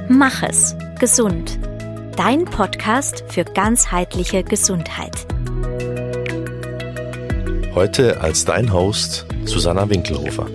Mach es gesund. Dein Podcast für ganzheitliche Gesundheit. Heute als dein Host Susanna Winkelhofer.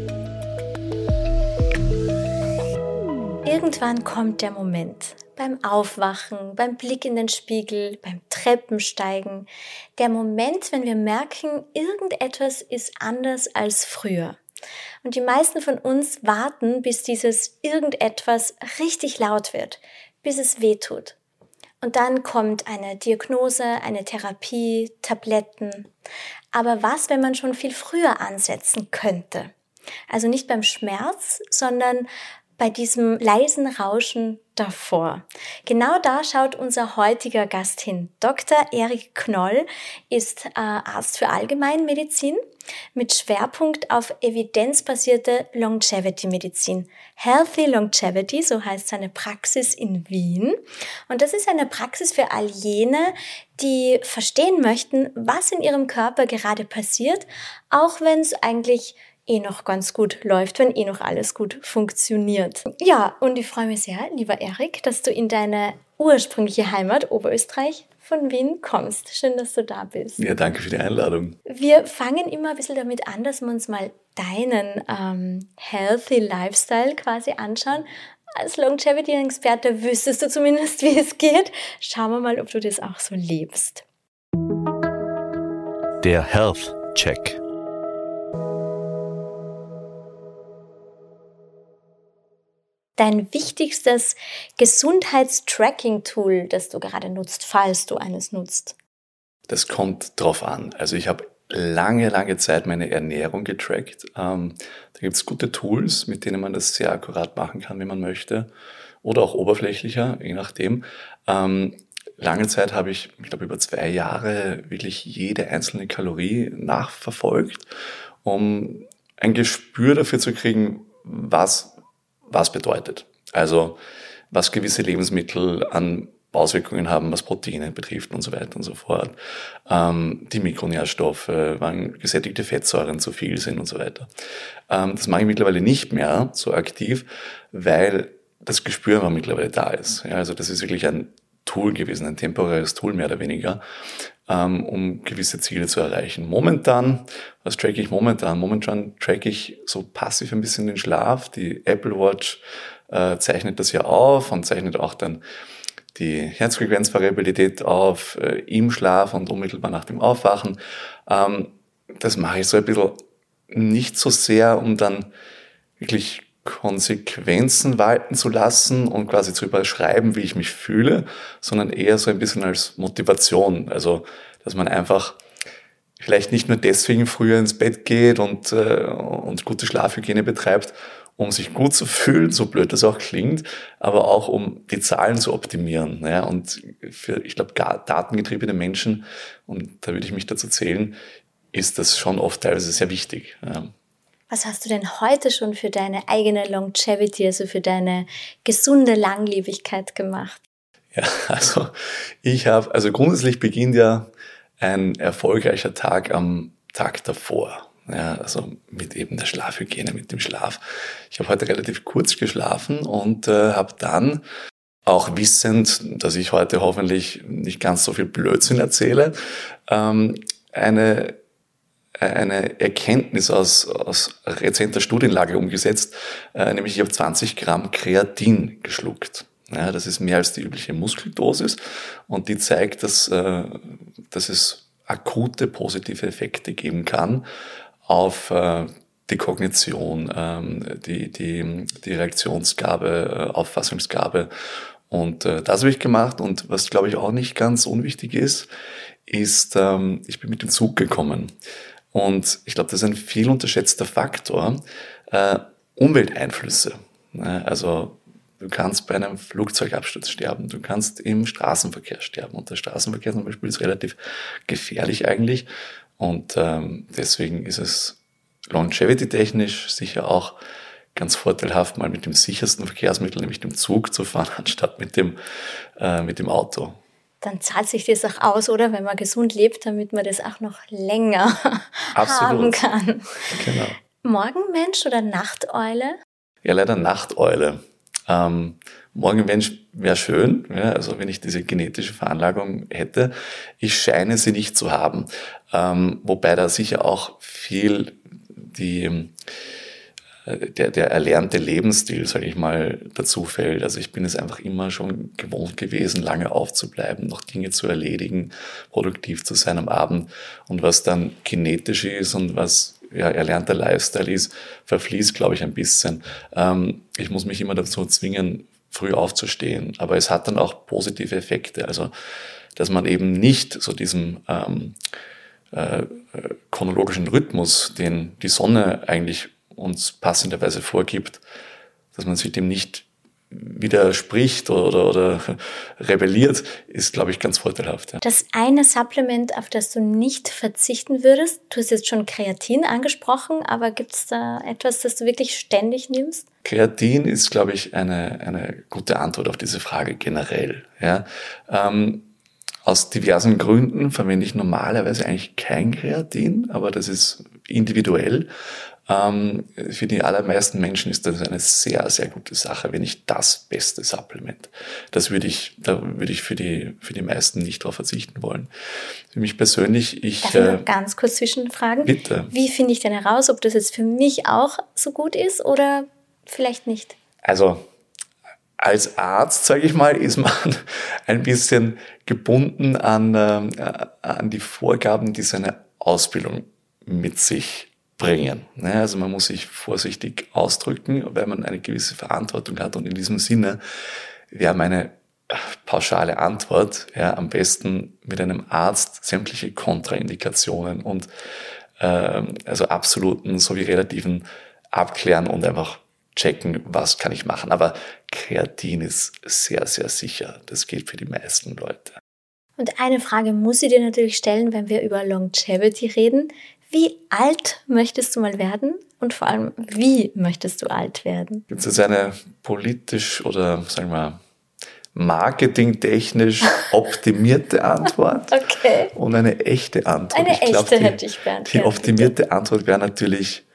Irgendwann kommt der Moment, beim Aufwachen, beim Blick in den Spiegel, beim Treppensteigen, der Moment, wenn wir merken, irgendetwas ist anders als früher. Und die meisten von uns warten, bis dieses irgendetwas richtig laut wird, bis es wehtut. Und dann kommt eine Diagnose, eine Therapie, Tabletten. Aber was, wenn man schon viel früher ansetzen könnte? Also nicht beim Schmerz, sondern bei diesem leisen Rauschen davor. Genau da schaut unser heutiger Gast hin. Dr. Erik Knoll ist Arzt für Allgemeinmedizin mit Schwerpunkt auf evidenzbasierte Longevity-Medizin. Healthy Longevity, so heißt seine Praxis in Wien. Und das ist eine Praxis für all jene, die verstehen möchten, was in ihrem Körper gerade passiert, auch wenn es eigentlich noch ganz gut läuft, wenn noch alles gut funktioniert. Ja, und ich freue mich sehr, lieber Erik, dass du in deine ursprüngliche Heimat Oberösterreich von Wien kommst. Schön, dass du da bist. Ja, danke für die Einladung. Wir fangen immer ein bisschen damit an, dass wir uns mal deinen Healthy Lifestyle quasi anschauen. Als Longevity-Experte wüsstest du zumindest, wie es geht. Schauen wir mal, ob du das auch so lebst. Der Health Check. Dein wichtigstes Gesundheitstracking-Tool, das du gerade nutzt, falls du eines nutzt? Das kommt drauf an. Also ich habe lange Zeit meine Ernährung getrackt. Da gibt es gute Tools, mit denen man das sehr akkurat machen kann, wie man möchte. Oder auch oberflächlicher, je nachdem. Lange Zeit habe ich glaube, über 2 Jahre wirklich jede einzelne Kalorie nachverfolgt, um ein Gespür dafür zu kriegen, was bedeutet. Also was gewisse Lebensmittel an Auswirkungen haben, was Proteine betrifft und so weiter und so fort. Die Mikronährstoffe, wann gesättigte Fettsäuren zu viel sind und so weiter. Das mache ich mittlerweile nicht mehr so aktiv, weil das Gespür aber mittlerweile da ist. Ja, also das ist wirklich ein Tool gewesen, ein temporäres Tool mehr oder weniger, um gewisse Ziele zu erreichen. Was tracke ich momentan? Momentan tracke ich so passiv ein bisschen den Schlaf. Die Apple Watch zeichnet das ja auf und zeichnet auch dann die Herzfrequenzvariabilität auf im Schlaf und unmittelbar nach dem Aufwachen. Das mache ich so ein bisschen nicht so sehr, um dann wirklich Konsequenzen walten zu lassen und quasi zu überschreiben, wie ich mich fühle, sondern eher so ein bisschen als Motivation. Also, dass man einfach vielleicht nicht nur deswegen früher ins Bett geht und gute Schlafhygiene betreibt, um sich gut zu fühlen, so blöd das auch klingt, aber auch um die Zahlen zu optimieren. Ja, und für, ich glaube, datengetriebene Menschen, und da würde ich mich dazu zählen, ist das schon oft teilweise sehr wichtig. Ja. Was hast du denn heute schon für deine eigene Longevity, also für deine gesunde Langlebigkeit gemacht? Ja, also grundsätzlich beginnt ja ein erfolgreicher Tag am Tag davor. Ja, also mit eben der Schlafhygiene, mit dem Schlaf. Ich habe heute relativ kurz geschlafen und habe dann, auch wissend, dass ich heute hoffentlich nicht ganz so viel Blödsinn erzähle, eine Erkenntnis aus rezenter Studienlage umgesetzt, nämlich ich habe 20 Gramm Kreatin geschluckt. Ja, das ist mehr als die übliche Muskeldosis und die zeigt, dass es akute positive Effekte geben kann auf die Kognition, die Reaktionsgabe, Auffassungsgabe. Und das habe ich gemacht. Und was, glaube ich, auch nicht ganz unwichtig ist, ich bin mit dem Zug gekommen. Und ich glaube, das ist ein viel unterschätzter Faktor. Umwelteinflüsse. Also du kannst bei einem Flugzeugabsturz sterben, du kannst im Straßenverkehr sterben. Und der Straßenverkehr zum Beispiel ist relativ gefährlich eigentlich. Und deswegen ist es longevity-technisch sicher auch ganz vorteilhaft, mal mit dem sichersten Verkehrsmittel, nämlich dem Zug zu fahren, anstatt mit dem Auto. Dann zahlt sich das auch aus, oder? Wenn man gesund lebt, damit man das auch noch länger haben kann. Genau. Morgenmensch oder Nachteule? Ja, leider Nachteule. Morgenmensch wäre schön, ja, also wenn ich diese genetische Veranlagung hätte. Ich scheine sie nicht zu haben. Wobei da sicher auch viel der erlernte Lebensstil, sage ich mal, dazu fällt. Also ich bin es einfach immer schon gewohnt gewesen, lange aufzubleiben, noch Dinge zu erledigen, produktiv zu sein am Abend. Und was dann genetisch ist und was erlernter Lifestyle ist, verfließt, glaube ich, ein bisschen. Ich muss mich immer dazu zwingen, früh aufzustehen. Aber es hat dann auch positive Effekte. Also, dass man eben nicht so diesem chronologischen Rhythmus, den die Sonne eigentlich uns passenderweise vorgibt, dass man sich dem nicht widerspricht oder rebelliert, ist, glaube ich, ganz vorteilhaft. Ja. Das eine Supplement, auf das du nicht verzichten würdest, du hast jetzt schon Kreatin angesprochen, aber gibt es da etwas, das du wirklich ständig nimmst? Kreatin ist, glaube ich, eine gute Antwort auf diese Frage generell. Ja. Aus diversen Gründen verwende ich normalerweise eigentlich kein Kreatin, aber das ist individuell. Für die allermeisten Menschen ist das eine sehr, sehr gute Sache, wenn nicht das beste Supplement. Da würde ich für die meisten nicht darauf verzichten wollen. Für mich persönlich, Darf ich noch ganz kurz zwischenfragen? Bitte. Wie finde ich denn heraus, ob das jetzt für mich auch so gut ist oder vielleicht nicht? Also, als Arzt, sage ich mal, ist man ein bisschen gebunden an die Vorgaben, die seine Ausbildung mit sich bringen. Also man muss sich vorsichtig ausdrücken, weil man eine gewisse Verantwortung hat. Und in diesem Sinne wäre meine pauschale Antwort, am besten mit einem Arzt sämtliche Kontraindikationen und also absoluten sowie relativen abklären und einfach checken, was kann ich machen. Aber Kreatin ist sehr, sehr sicher. Das gilt für die meisten Leute. Und eine Frage muss ich dir natürlich stellen, wenn wir über Longevity reden. Wie alt möchtest du mal werden? Und vor allem, wie möchtest du alt werden? Gibt es jetzt eine politisch oder, sagen wir, marketingtechnisch optimierte Antwort? Okay. Und eine echte Antwort? Eine echte hätte ich gern. Die optimierte Antwort wäre natürlich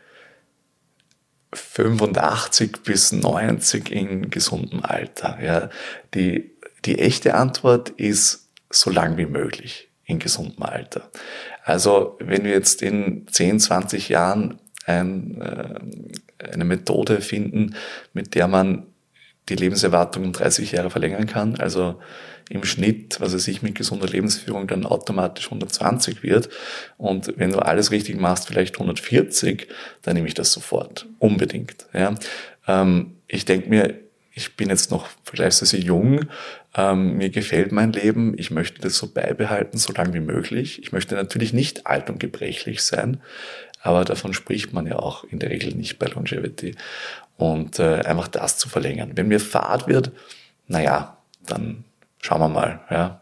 85 bis 90 in gesundem Alter. Ja, die echte Antwort ist so lang wie möglich in gesundem Alter. Also wenn wir jetzt in 10, 20 Jahren eine Methode finden, mit der man die Lebenserwartung um 30 Jahre verlängern kann, also im Schnitt, was weiß ich, mit gesunder Lebensführung dann automatisch 120 wird und wenn du alles richtig machst, vielleicht 140, dann nehme ich das sofort, unbedingt. Ja. Ich denke mir, ich bin jetzt noch vergleichsweise jung, mir gefällt mein Leben, ich möchte das so beibehalten, so lange wie möglich. Ich möchte natürlich nicht alt und gebrechlich sein, aber davon spricht man ja auch in der Regel nicht bei Longevity. Und einfach das zu verlängern. Wenn mir fad wird, dann schauen wir mal. Ja.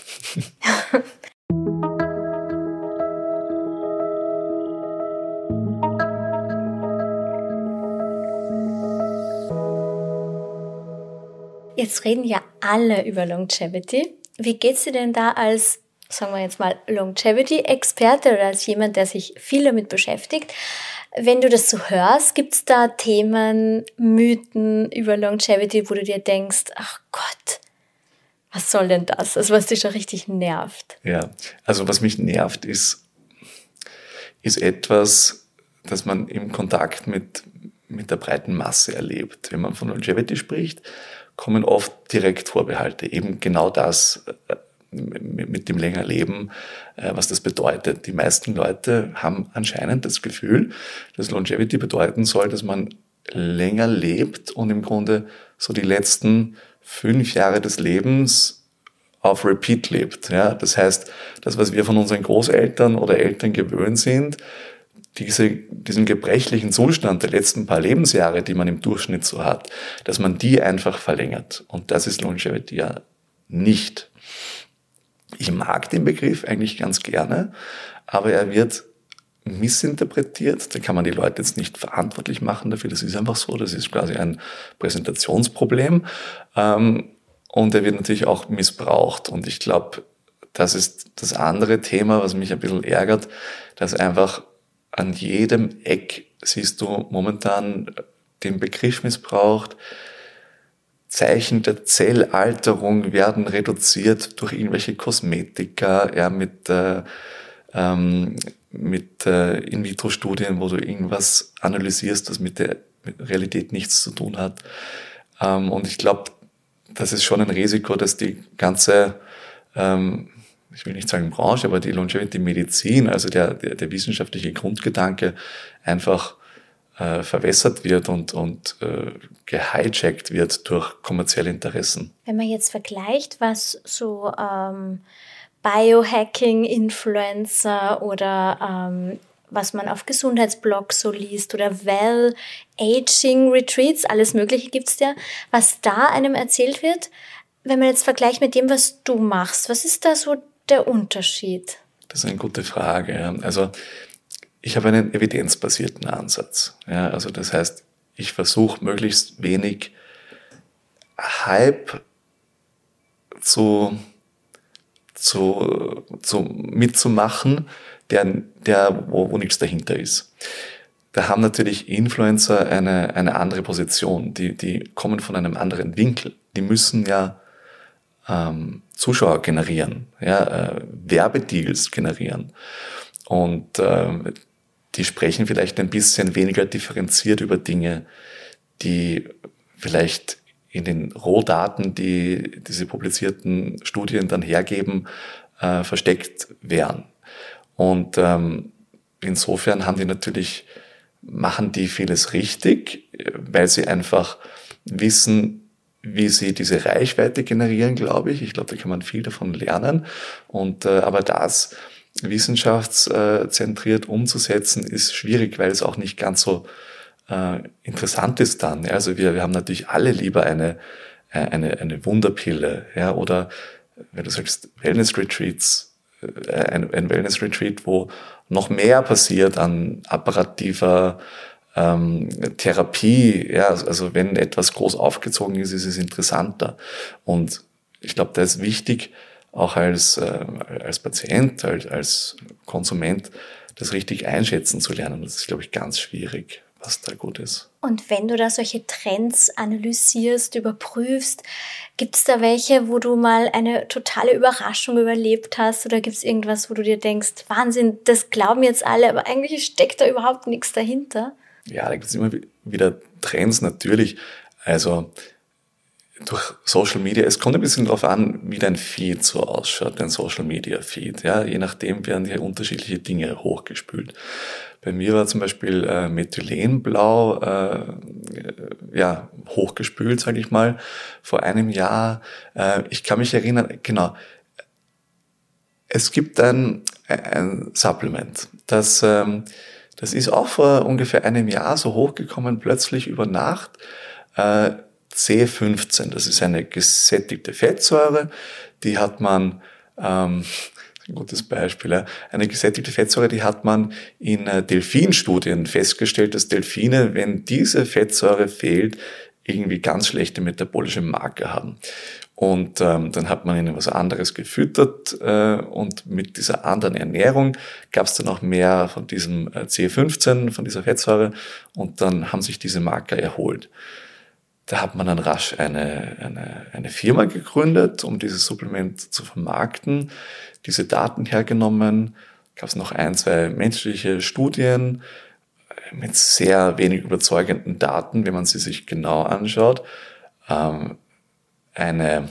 Jetzt reden ja alle über Longevity. Wie geht's dir denn da als, sagen wir jetzt mal, Longevity-Experte oder als jemand, der sich viel damit beschäftigt? Wenn du das so hörst, gibt's da Themen, Mythen über Longevity, wo du dir denkst, ach Gott, was soll denn das? Also was dich schon richtig nervt. Ja, also was mich nervt, ist etwas, das man im Kontakt mit der breiten Masse erlebt. Wenn man von Longevity spricht, kommen oft direkt Vorbehalte. Eben genau das mit dem länger Leben, was das bedeutet. Die meisten Leute haben anscheinend das Gefühl, dass Longevity bedeuten soll, dass man länger lebt und im Grunde so die letzten 5 Jahre des Lebens auf Repeat lebt. Ja, das heißt, das, was wir von unseren Großeltern oder Eltern gewöhnt sind, diesen gebrechlichen Zustand der letzten paar Lebensjahre, die man im Durchschnitt so hat, dass man die einfach verlängert. Und das ist Longevity ja nicht. Ich mag den Begriff eigentlich ganz gerne, aber er wird missinterpretiert. Da kann man die Leute jetzt nicht verantwortlich machen dafür. Das ist einfach so. Das ist quasi ein Präsentationsproblem. Und er wird natürlich auch missbraucht. Und ich glaube, das ist das andere Thema, was mich ein bisschen ärgert, dass einfach an jedem Eck siehst du momentan den Begriff missbraucht. Zeichen der Zellalterung werden reduziert durch irgendwelche Kosmetika, ja, mit In-vitro-Studien, wo du irgendwas analysierst, das mit der Realität nichts zu tun hat. Und ich glaube, das ist schon ein Risiko, dass die ganze, ich will nicht sagen Branche, aber die Longevity-Medizin, also der wissenschaftliche Grundgedanke einfach verwässert wird und gehijackt wird durch kommerzielle Interessen. Wenn man jetzt vergleicht, was so Biohacking-Influencer oder was man auf Gesundheitsblogs so liest oder Well-Aging-Retreats, alles Mögliche gibt's ja, was da einem erzählt wird, wenn man jetzt vergleicht mit dem, was du machst, was ist da so der Unterschied? Das ist eine gute Frage. Ja. Also ich habe einen evidenzbasierten Ansatz. Ja. Also das heißt, ich versuche möglichst wenig Hype mitzumachen, wo nichts dahinter ist. Da haben natürlich Influencer eine andere Position. Die kommen von einem anderen Winkel. Die müssen ja Zuschauer generieren, ja, Werbedeals generieren. Und die sprechen vielleicht ein bisschen weniger differenziert über Dinge, die vielleicht in den Rohdaten, die diese publizierten Studien dann hergeben, versteckt wären. Und insofern machen die vieles richtig, weil sie einfach wissen, wie sie diese Reichweite generieren, glaube ich. Ich glaube, da kann man viel davon lernen. Und aber das wissenschaftszentriert umzusetzen, ist schwierig, weil es auch nicht ganz so interessant ist dann. Also wir haben natürlich alle lieber eine Wunderpille, ja, oder wenn du sagst Wellness-Retreats, ein Wellness-Retreat, wo noch mehr passiert an apparativer Therapie, ja, also wenn etwas groß aufgezogen ist, ist es interessanter. Und ich glaube, da ist wichtig, auch als Patient, als Konsument, das richtig einschätzen zu lernen. Das ist, glaube ich, ganz schwierig, was da gut ist. Und wenn du da solche Trends analysierst, überprüfst, gibt es da welche, wo du mal eine totale Überraschung überlebt hast? Oder gibt es irgendwas, wo du dir denkst, Wahnsinn, das glauben jetzt alle, aber eigentlich steckt da überhaupt nichts dahinter? Ja, da gibt es immer wieder Trends natürlich. Also durch Social Media, es kommt ein bisschen darauf an, wie dein Feed so ausschaut, dein Social Media Feed. Ja, je nachdem werden hier unterschiedliche Dinge hochgespült. Bei mir war zum Beispiel Methylenblau hochgespült, sage ich mal, vor einem Jahr. Ich kann mich erinnern, genau. Es gibt ein Supplement, das ist auch vor ungefähr einem Jahr so hochgekommen, plötzlich über Nacht. C15, das ist eine gesättigte Fettsäure, die hat man, ein gutes Beispiel, ja, eine gesättigte Fettsäure, die hat man in Delfinstudien festgestellt, dass Delfine, wenn diese Fettsäure fehlt, irgendwie ganz schlechte metabolische Marker haben. Und dann hat man ihnen was anderes gefüttert und mit dieser anderen Ernährung gab es dann auch mehr von diesem C15, von dieser Fettsäure, und dann haben sich diese Marker erholt. Da hat man dann rasch eine Firma gegründet, um dieses Supplement zu vermarkten, diese Daten hergenommen, gab es noch 1-2 menschliche Studien mit sehr wenig überzeugenden Daten, wenn man sie sich genau anschaut. Eine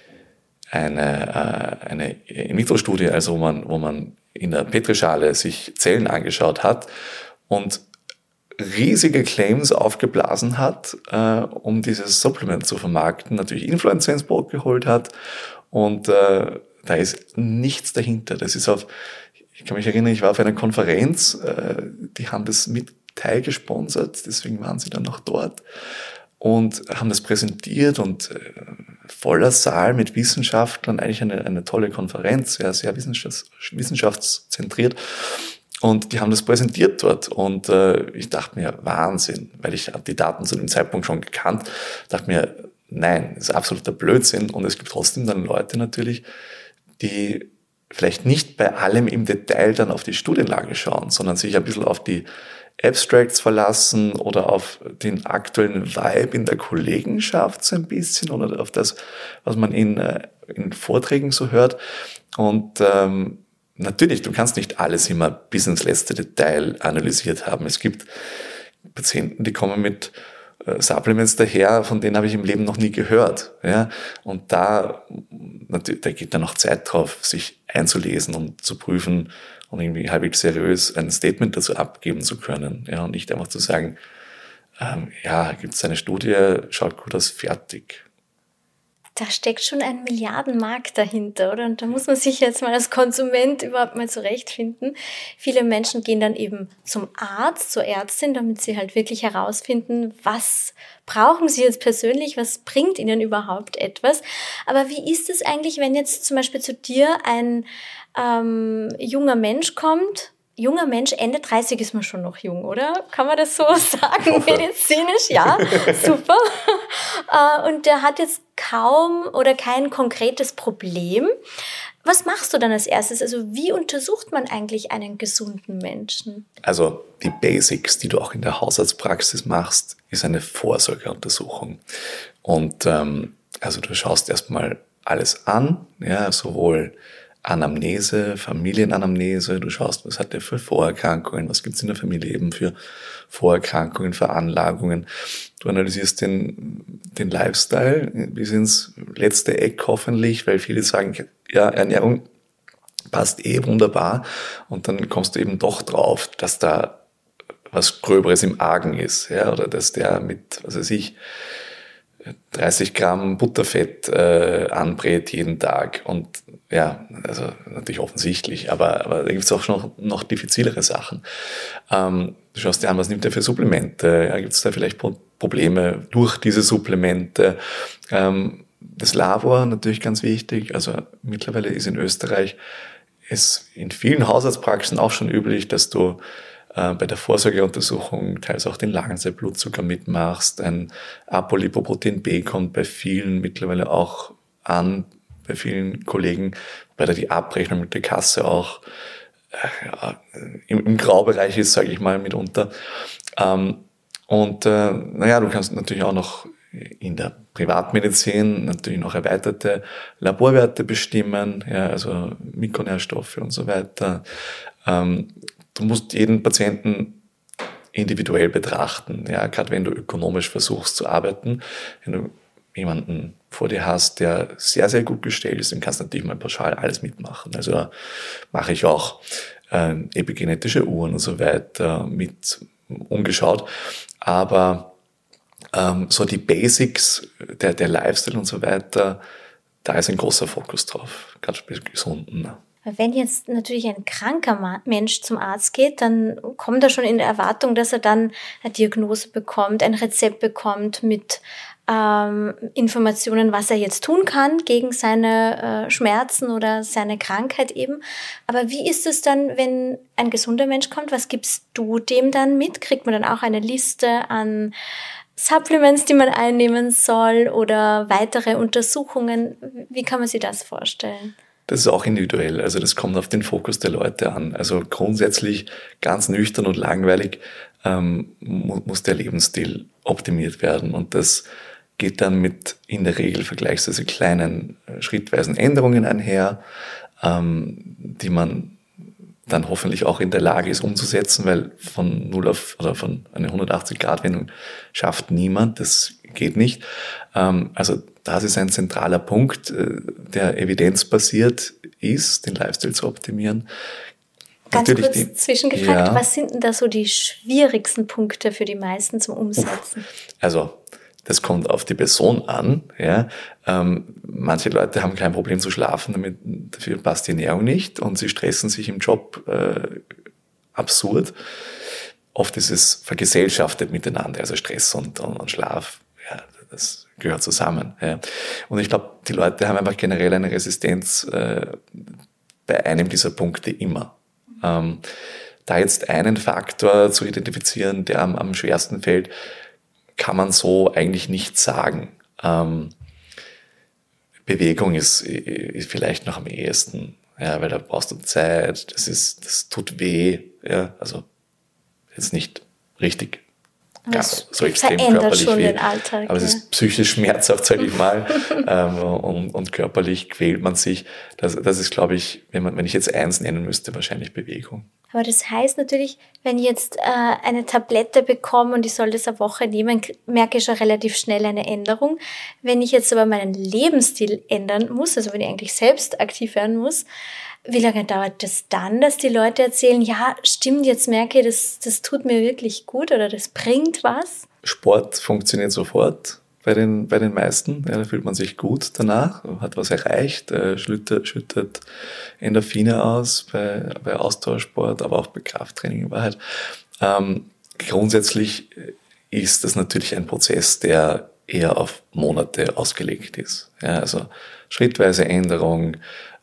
In-vitro-Studie, also wo man in der Petrischale sich Zellen angeschaut hat und riesige Claims aufgeblasen hat, um dieses Supplement zu vermarkten, natürlich Influencer ins Boot geholt hat, und da ist nichts dahinter. Ich kann mich erinnern, ich war auf einer Konferenz, die haben das mit teilgesponsert, deswegen waren sie dann noch dort und haben das präsentiert, und voller Saal mit Wissenschaftlern, eigentlich eine tolle Konferenz, sehr wissenschaftszentriert. Und die haben das präsentiert dort, und ich dachte mir, Wahnsinn, weil ich habe die Daten zu dem Zeitpunkt schon gekannt, dachte mir, nein, das ist absoluter Blödsinn. Und es gibt trotzdem dann Leute natürlich, die vielleicht nicht bei allem im Detail dann auf die Studienlage schauen, sondern sich ein bisschen auf die Abstracts verlassen oder auf den aktuellen Vibe in der Kollegenschaft so ein bisschen oder auf das, was man in Vorträgen so hört. Und natürlich, du kannst nicht alles immer bis ins letzte Detail analysiert haben. Es gibt Patienten, die kommen mit Supplements daher, von denen habe ich im Leben noch nie gehört. Ja? Und da geht dann noch Zeit drauf, sich einzulesen und zu prüfen und irgendwie halbwegs seriös ein Statement dazu abgeben zu können. Ja? Und nicht einfach zu sagen, gibt es eine Studie, schaut gut aus, fertig. Da steckt schon ein Milliardenmarkt dahinter, oder? Und da muss man sich jetzt mal als Konsument überhaupt mal zurechtfinden. Viele Menschen gehen dann eben zum Arzt, zur Ärztin, damit sie halt wirklich herausfinden, was brauchen sie jetzt persönlich, was bringt ihnen überhaupt etwas. Aber wie ist es eigentlich, wenn jetzt zum Beispiel zu dir ein junger Mensch kommt? Junger Mensch, Ende 30 ist man schon noch jung, oder? Kann man das so sagen, medizinisch? Ja, super. Und der hat jetzt kaum oder kein konkretes Problem. Was machst du dann als erstes? Also wie untersucht man eigentlich einen gesunden Menschen? Also die Basics, die du auch in der Hausarztpraxis machst, ist eine Vorsorgeuntersuchung. Und also du schaust erstmal alles an, ja, sowohl Anamnese, Familienanamnese, du schaust, was hat der für Vorerkrankungen, was gibt's in der Familie eben für Vorerkrankungen, Veranlagungen. Du analysierst den Lifestyle bis ins letzte Eck hoffentlich, weil viele sagen, ja, Ernährung passt wunderbar und dann kommst du eben doch drauf, dass da was Gröberes im Argen ist, ja, oder dass der mit, 30 Gramm Butterfett anbrät jeden Tag und ja, also natürlich offensichtlich, aber da gibt es auch schon noch diffizilere Sachen. Du schaust dir an, was nimmt er für Supplemente, ja, gibt es da vielleicht Probleme durch diese Supplemente. Das Labor natürlich ganz wichtig, also mittlerweile ist in Österreich es in vielen Hausarztpraxen auch schon üblich, dass du bei der Vorsorgeuntersuchung teils auch den Langzeitblutzucker mitmachst. Ein Apolipoprotein B kommt bei vielen mittlerweile auch an, bei vielen Kollegen, weil da die Abrechnung mit der Kasse auch im Graubereich ist, sage ich mal, mitunter. Du kannst natürlich auch noch in der Privatmedizin natürlich noch erweiterte Laborwerte bestimmen, ja, also Mikronährstoffe und so weiter. Du musst jeden Patienten individuell betrachten, ja, gerade wenn du ökonomisch versuchst zu arbeiten. Wenn du jemanden vor dir hast, der sehr, sehr gut gestellt ist, dann kannst du natürlich mal pauschal alles mitmachen. Also da mache ich auch epigenetische Uhren und so weiter mit umgeschaut. Aber so die Basics, der Lifestyle und so weiter, da ist ein großer Fokus drauf, gerade bei Gesunden. Wenn jetzt natürlich ein kranker Mensch zum Arzt geht, dann kommt er schon in der Erwartung, dass er dann eine Diagnose bekommt, ein Rezept bekommt mit Informationen, was er jetzt tun kann gegen seine Schmerzen oder seine Krankheit eben. Aber wie ist es dann, wenn ein gesunder Mensch kommt? Was gibst du dem dann mit? Kriegt man dann auch eine Liste an Supplements, die man einnehmen soll oder weitere Untersuchungen? Wie kann man sich das vorstellen? Das ist auch individuell, also das kommt auf den Fokus der Leute an. Also grundsätzlich ganz nüchtern und langweilig muss der Lebensstil optimiert werden und das geht dann mit in der Regel vergleichsweise kleinen schrittweisen Änderungen einher, die man dann hoffentlich auch in der Lage ist umzusetzen, weil von 0 auf oder von einer 180-Grad-Wendung schafft niemand, das geht nicht. Also das ist ein zentraler Punkt, der evidenzbasiert ist, den Lifestyle zu optimieren. Ganz natürlich kurz zwischengefragt, was sind denn da so die schwierigsten Punkte für die meisten zum Umsetzen? Also das kommt auf die Person an. Ja. Manche Leute haben kein Problem zu schlafen, dafür passt die Ernährung nicht und sie stressen sich im Job absurd. Oft ist es vergesellschaftet miteinander, also Stress und Schlaf, ja, das gehört zusammen. Ja. Und ich glaube, die Leute haben einfach generell eine Resistenz bei einem dieser Punkte immer. Da jetzt einen Faktor zu identifizieren, der am schwersten fällt, kann man so eigentlich nicht sagen. Bewegung ist vielleicht noch am ehesten. ja, weil da brauchst du Zeit, das tut weh, ja, also jetzt nicht richtig. Ja, so extrem körperlich schon weh. Den Alltag, aber es ist psychisch schmerzhaft, sage ich mal, und körperlich quält man sich. Das ist, glaube ich, wenn ich jetzt eins nennen müsste, wahrscheinlich Bewegung. Aber das heißt natürlich, wenn ich jetzt eine Tablette bekomme und ich soll das eine Woche nehmen, merke ich schon relativ schnell eine Änderung. Wenn ich jetzt aber meinen Lebensstil ändern muss, also wenn ich eigentlich selbst aktiv werden muss, wie lange dauert das dann, dass die Leute erzählen, ja, stimmt, jetzt merke ich, das tut mir wirklich gut oder das bringt was? Sport funktioniert sofort bei den meisten. Ja, da fühlt man sich gut danach, hat was erreicht, schüttet Endorphine aus bei Ausdauersport, aber auch bei Krafttraining in Wahrheit. Grundsätzlich ist das natürlich ein Prozess, der eher auf Monate ausgelegt ist. Ja, also schrittweise Änderung,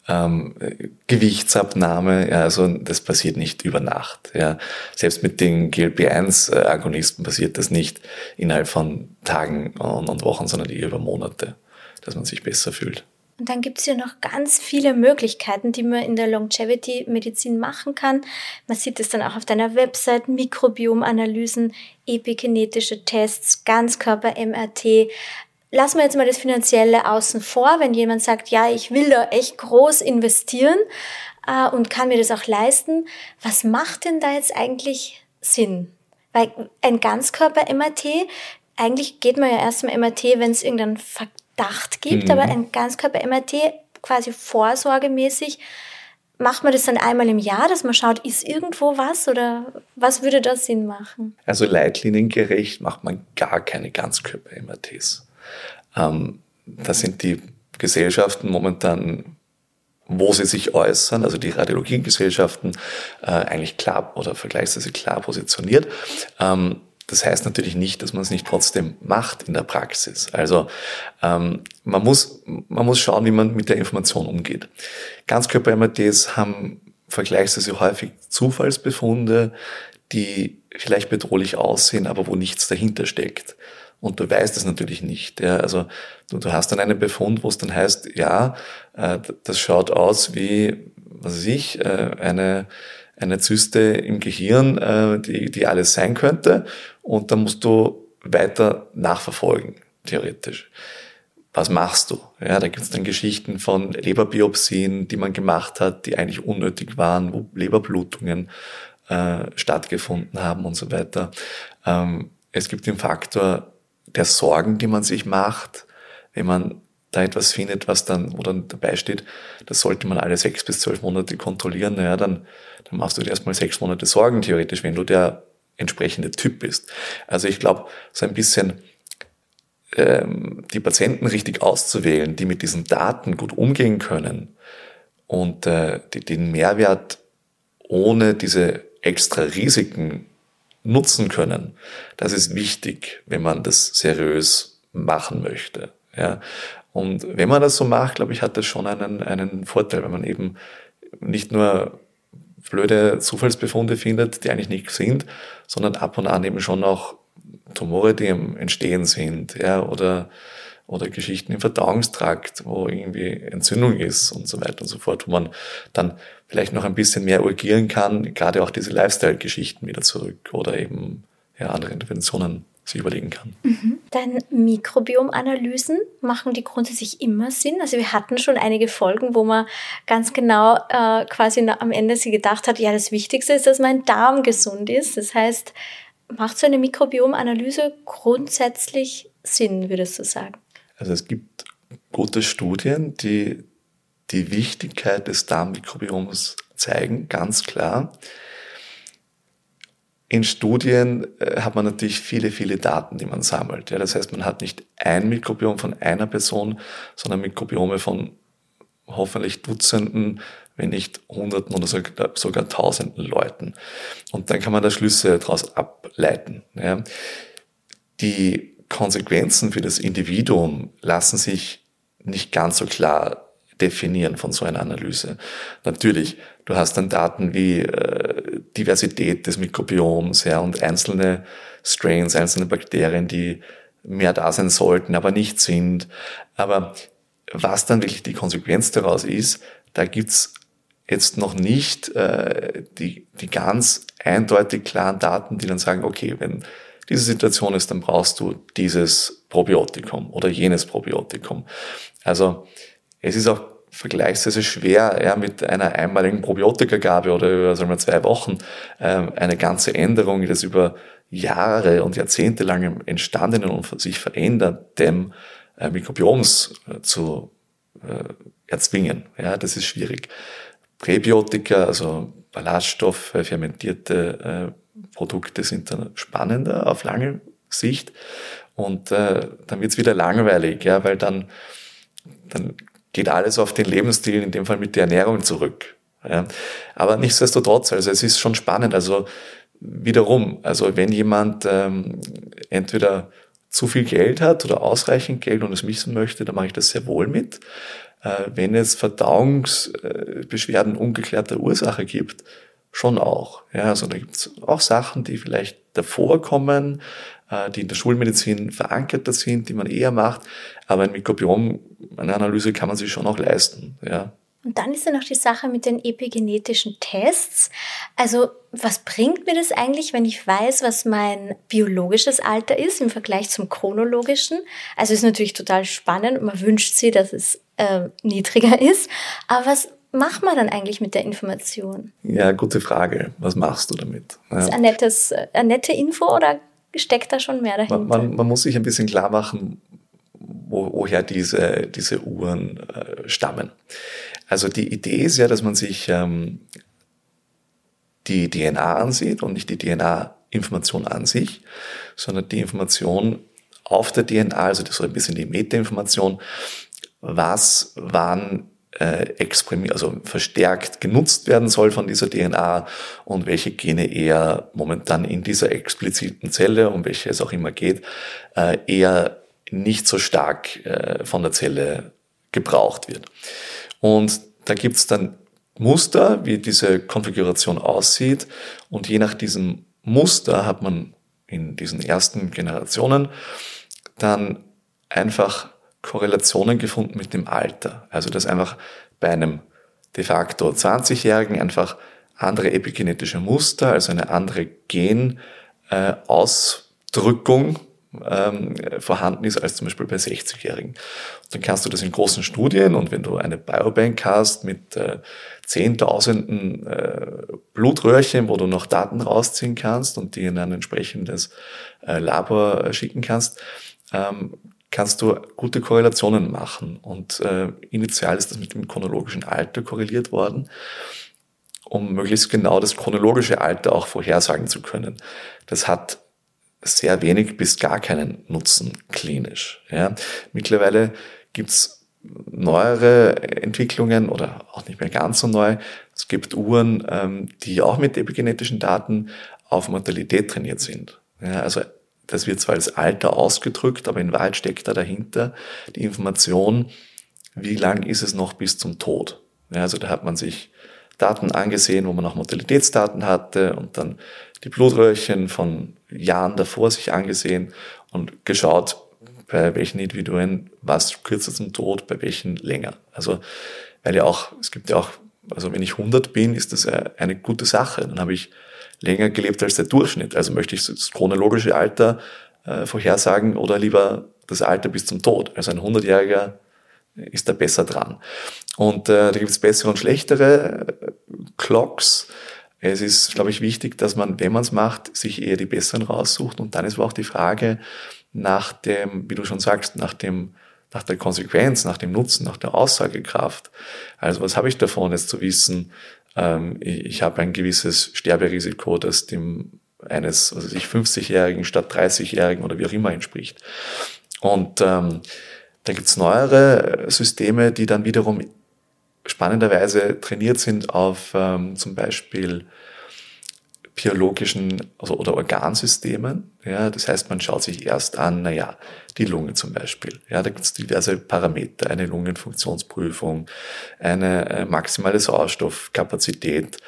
Gewichtsabnahme, ja, also das passiert nicht über Nacht. Ja. Selbst mit den GLP-1-Agonisten passiert das nicht innerhalb von Tagen und Wochen, sondern eher über Monate, dass man sich besser fühlt. Und dann gibt es ja noch ganz viele Möglichkeiten, die man in der Longevity-Medizin machen kann. Man sieht es dann auch auf deiner Website, Mikrobiomanalysen, epigenetische Tests, Ganzkörper-MRT. Lassen wir jetzt mal das Finanzielle außen vor, wenn jemand sagt, ja, ich will da echt groß investieren und kann mir das auch leisten. Was macht denn da jetzt eigentlich Sinn? Weil ein Ganzkörper-MRT, eigentlich geht man ja erst zum MRT, wenn es irgendeinen Verdacht gibt, aber ein Ganzkörper-MRT quasi vorsorgemäßig, macht man das dann einmal im Jahr, dass man schaut, ist irgendwo was oder was würde da Sinn machen? Also leitliniengerecht macht man gar keine Ganzkörper-MRTs. Da sind die Gesellschaften momentan, wo sie sich äußern, also die Radiologiegesellschaften, eigentlich klar oder vergleichsweise klar positioniert. Das heißt natürlich nicht, dass man es nicht trotzdem macht in der Praxis. Also man muss schauen, wie man mit der Information umgeht. Ganzkörper-MRTs haben vergleichsweise häufig Zufallsbefunde, die vielleicht bedrohlich aussehen, aber wo nichts dahinter steckt. Und du weißt es natürlich nicht. Ja. Also du hast dann einen Befund, wo es dann heißt, ja, das schaut aus wie, was weiß ich, eine Zyste im Gehirn, die alles sein könnte. Und dann musst du weiter nachverfolgen, theoretisch. Was machst du? Ja, da gibt es dann Geschichten von Leberbiopsien, die man gemacht hat, die eigentlich unnötig waren, wo Leberblutungen stattgefunden haben und so weiter. Es gibt den Faktor der Sorgen, die man sich macht, wenn man da etwas findet, was dann, wo dann dabei steht, das sollte man alle 6 bis 12 Monate kontrollieren, naja, dann machst du dir erstmal 6 Monate Sorgen, theoretisch, wenn du der entsprechende Typ bist. Also ich glaube, so ein bisschen die Patienten richtig auszuwählen, die mit diesen Daten gut umgehen können und den Mehrwert ohne diese extra Risiken nutzen können. Das ist wichtig, wenn man das seriös machen möchte. Ja. Und wenn man das so macht, glaube ich, hat das schon einen Vorteil, wenn man eben nicht nur blöde Zufallsbefunde findet, die eigentlich nichts sind, sondern ab und an eben schon auch Tumore, die im Entstehen sind, ja, oder Geschichten im Verdauungstrakt, wo irgendwie Entzündung ist und so weiter und so fort, wo man dann vielleicht noch ein bisschen mehr urgieren kann, gerade auch diese Lifestyle-Geschichten wieder zurück oder eben ja, andere Interventionen sich überlegen kann. Dann Mikrobiomanalysen, machen die grundsätzlich immer Sinn? Also wir hatten schon einige Folgen, wo man ganz genau quasi am Ende sich gedacht hat, ja, das Wichtigste ist, dass mein Darm gesund ist. Das heißt, macht so eine Mikrobiomanalyse grundsätzlich Sinn, würdest du sagen? Also es gibt gute Studien, die die Wichtigkeit des Darmmikrobioms zeigen, ganz klar. In Studien hat man natürlich viele, viele Daten, die man sammelt. Ja, das heißt, man hat nicht ein Mikrobiom von einer Person, sondern Mikrobiome von hoffentlich Dutzenden, wenn nicht Hunderten oder sogar Tausenden Leuten. Und dann kann man da Schlüsse daraus ableiten. Ja. Die Konsequenzen für das Individuum lassen sich nicht ganz so klar definieren von so einer Analyse. Natürlich, du hast dann Daten wie Diversität des Mikrobioms, ja, und einzelne Strains, einzelne Bakterien, die mehr da sein sollten, aber nicht sind. Aber was dann wirklich die Konsequenz daraus ist, da gibt's jetzt noch nicht die ganz eindeutig klaren Daten, die dann sagen, okay, wenn diese Situation ist, dann brauchst du dieses Probiotikum oder jenes Probiotikum. Also es ist auch vergleichsweise schwer, mit einer einmaligen Probiotikagabe oder über 2 Wochen eine ganze Änderung des über Jahre und Jahrzehnte lang entstandenen und sich verändernden Mikrobioms zu erzwingen. Ja, das ist schwierig. Präbiotika, also Ballaststoffe, fermentierte Produkte sind dann spannender auf lange Sicht und dann wird's wieder langweilig, ja, weil dann geht alles auf den Lebensstil, in dem Fall mit der Ernährung zurück. Ja. Aber nichtsdestotrotz, also es ist schon spannend, also wiederum, also wenn jemand entweder zu viel Geld hat oder ausreichend Geld und es wissen möchte, dann mache ich das sehr wohl mit. Wenn es Verdauungsbeschwerden ungeklärter Ursache gibt, schon auch. Ja, also da gibt es auch Sachen, die vielleicht davor kommen, die in der Schulmedizin verankerter sind, die man eher macht. Aber ein Mikrobiom, eine Analyse kann man sich schon auch leisten. Ja. Und dann ist ja noch die Sache mit den epigenetischen Tests. Also was bringt mir das eigentlich, wenn ich weiß, was mein biologisches Alter ist im Vergleich zum chronologischen? Also ist natürlich total spannend und man wünscht sich, dass es niedriger ist. Aber was macht man dann eigentlich mit der Information? Ja, gute Frage. Was machst du damit? Ja. Ist eine nette Info oder steckt da schon mehr dahinter? Man muss sich ein bisschen klar machen, woher diese Uhren stammen. Also die Idee ist ja, dass man sich die DNA ansieht und nicht die DNA-Information an sich, sondern die Information auf der DNA, also das ist so ein bisschen die Metainformation, was wann also verstärkt genutzt werden soll von dieser DNA und welche Gene eher momentan in dieser expliziten Zelle, um welche es auch immer geht, eher nicht so stark von der Zelle gebraucht wird. Und da gibt's dann Muster, wie diese Konfiguration aussieht. Und je nach diesem Muster hat man in diesen ersten Generationen dann einfach Korrelationen gefunden mit dem Alter. Also dass einfach bei einem de facto 20-Jährigen einfach andere epigenetische Muster, also eine andere Genausdrückung vorhanden ist als zum Beispiel bei 60-Jährigen. Dann kannst du das in großen Studien und wenn du eine Biobank hast mit Zehntausenden Blutröhrchen, wo du noch Daten rausziehen kannst und die in ein entsprechendes Labor schicken kannst, kannst du gute Korrelationen machen. Und initial ist das mit dem chronologischen Alter korreliert worden, um möglichst genau das chronologische Alter auch vorhersagen zu können. Das hat sehr wenig bis gar keinen Nutzen klinisch. Ja. Mittlerweile gibt's neuere Entwicklungen oder auch nicht mehr ganz so neu. Es gibt Uhren, die auch mit epigenetischen Daten auf Mortalität trainiert sind. Ja, also das wird zwar als Alter ausgedrückt, aber in Wahrheit steckt da dahinter die Information, wie lang ist es noch bis zum Tod. Ja, also da hat man sich Daten angesehen, wo man auch Mortalitätsdaten hatte und dann die Blutröhrchen von Jahren davor sich angesehen und geschaut, bei welchen Individuen war es kürzer zum Tod, bei welchen länger. Also, weil ja auch, es gibt ja auch, also wenn ich 100 bin, ist das eine gute Sache. Dann habe ich länger gelebt als der Durchschnitt. Also möchte ich das chronologische Alter vorhersagen oder lieber das Alter bis zum Tod. Also ein 100-Jähriger ist da besser dran. Und da gibt es bessere und schlechtere Clocks. Es ist, glaube ich, wichtig, dass man, wenn man es macht, sich eher die besseren raussucht. Und dann ist aber auch die Frage nach dem, wie du schon sagst, nach der Konsequenz, nach dem Nutzen, nach der Aussagekraft. Also was habe ich davon, jetzt zu wissen, ich habe ein gewisses Sterberisiko, das dem eines 50-Jährigen statt 30-Jährigen oder wie auch immer entspricht. Und da gibt's neuere Systeme, die dann wiederum spannenderweise trainiert sind auf zum Beispiel biologischen oder Organsystemen. Ja, das heißt, man schaut sich erst an, die Lunge zum Beispiel. Ja, da gibt es diverse Parameter, eine Lungenfunktionsprüfung, eine maximale Sauerstoffkapazität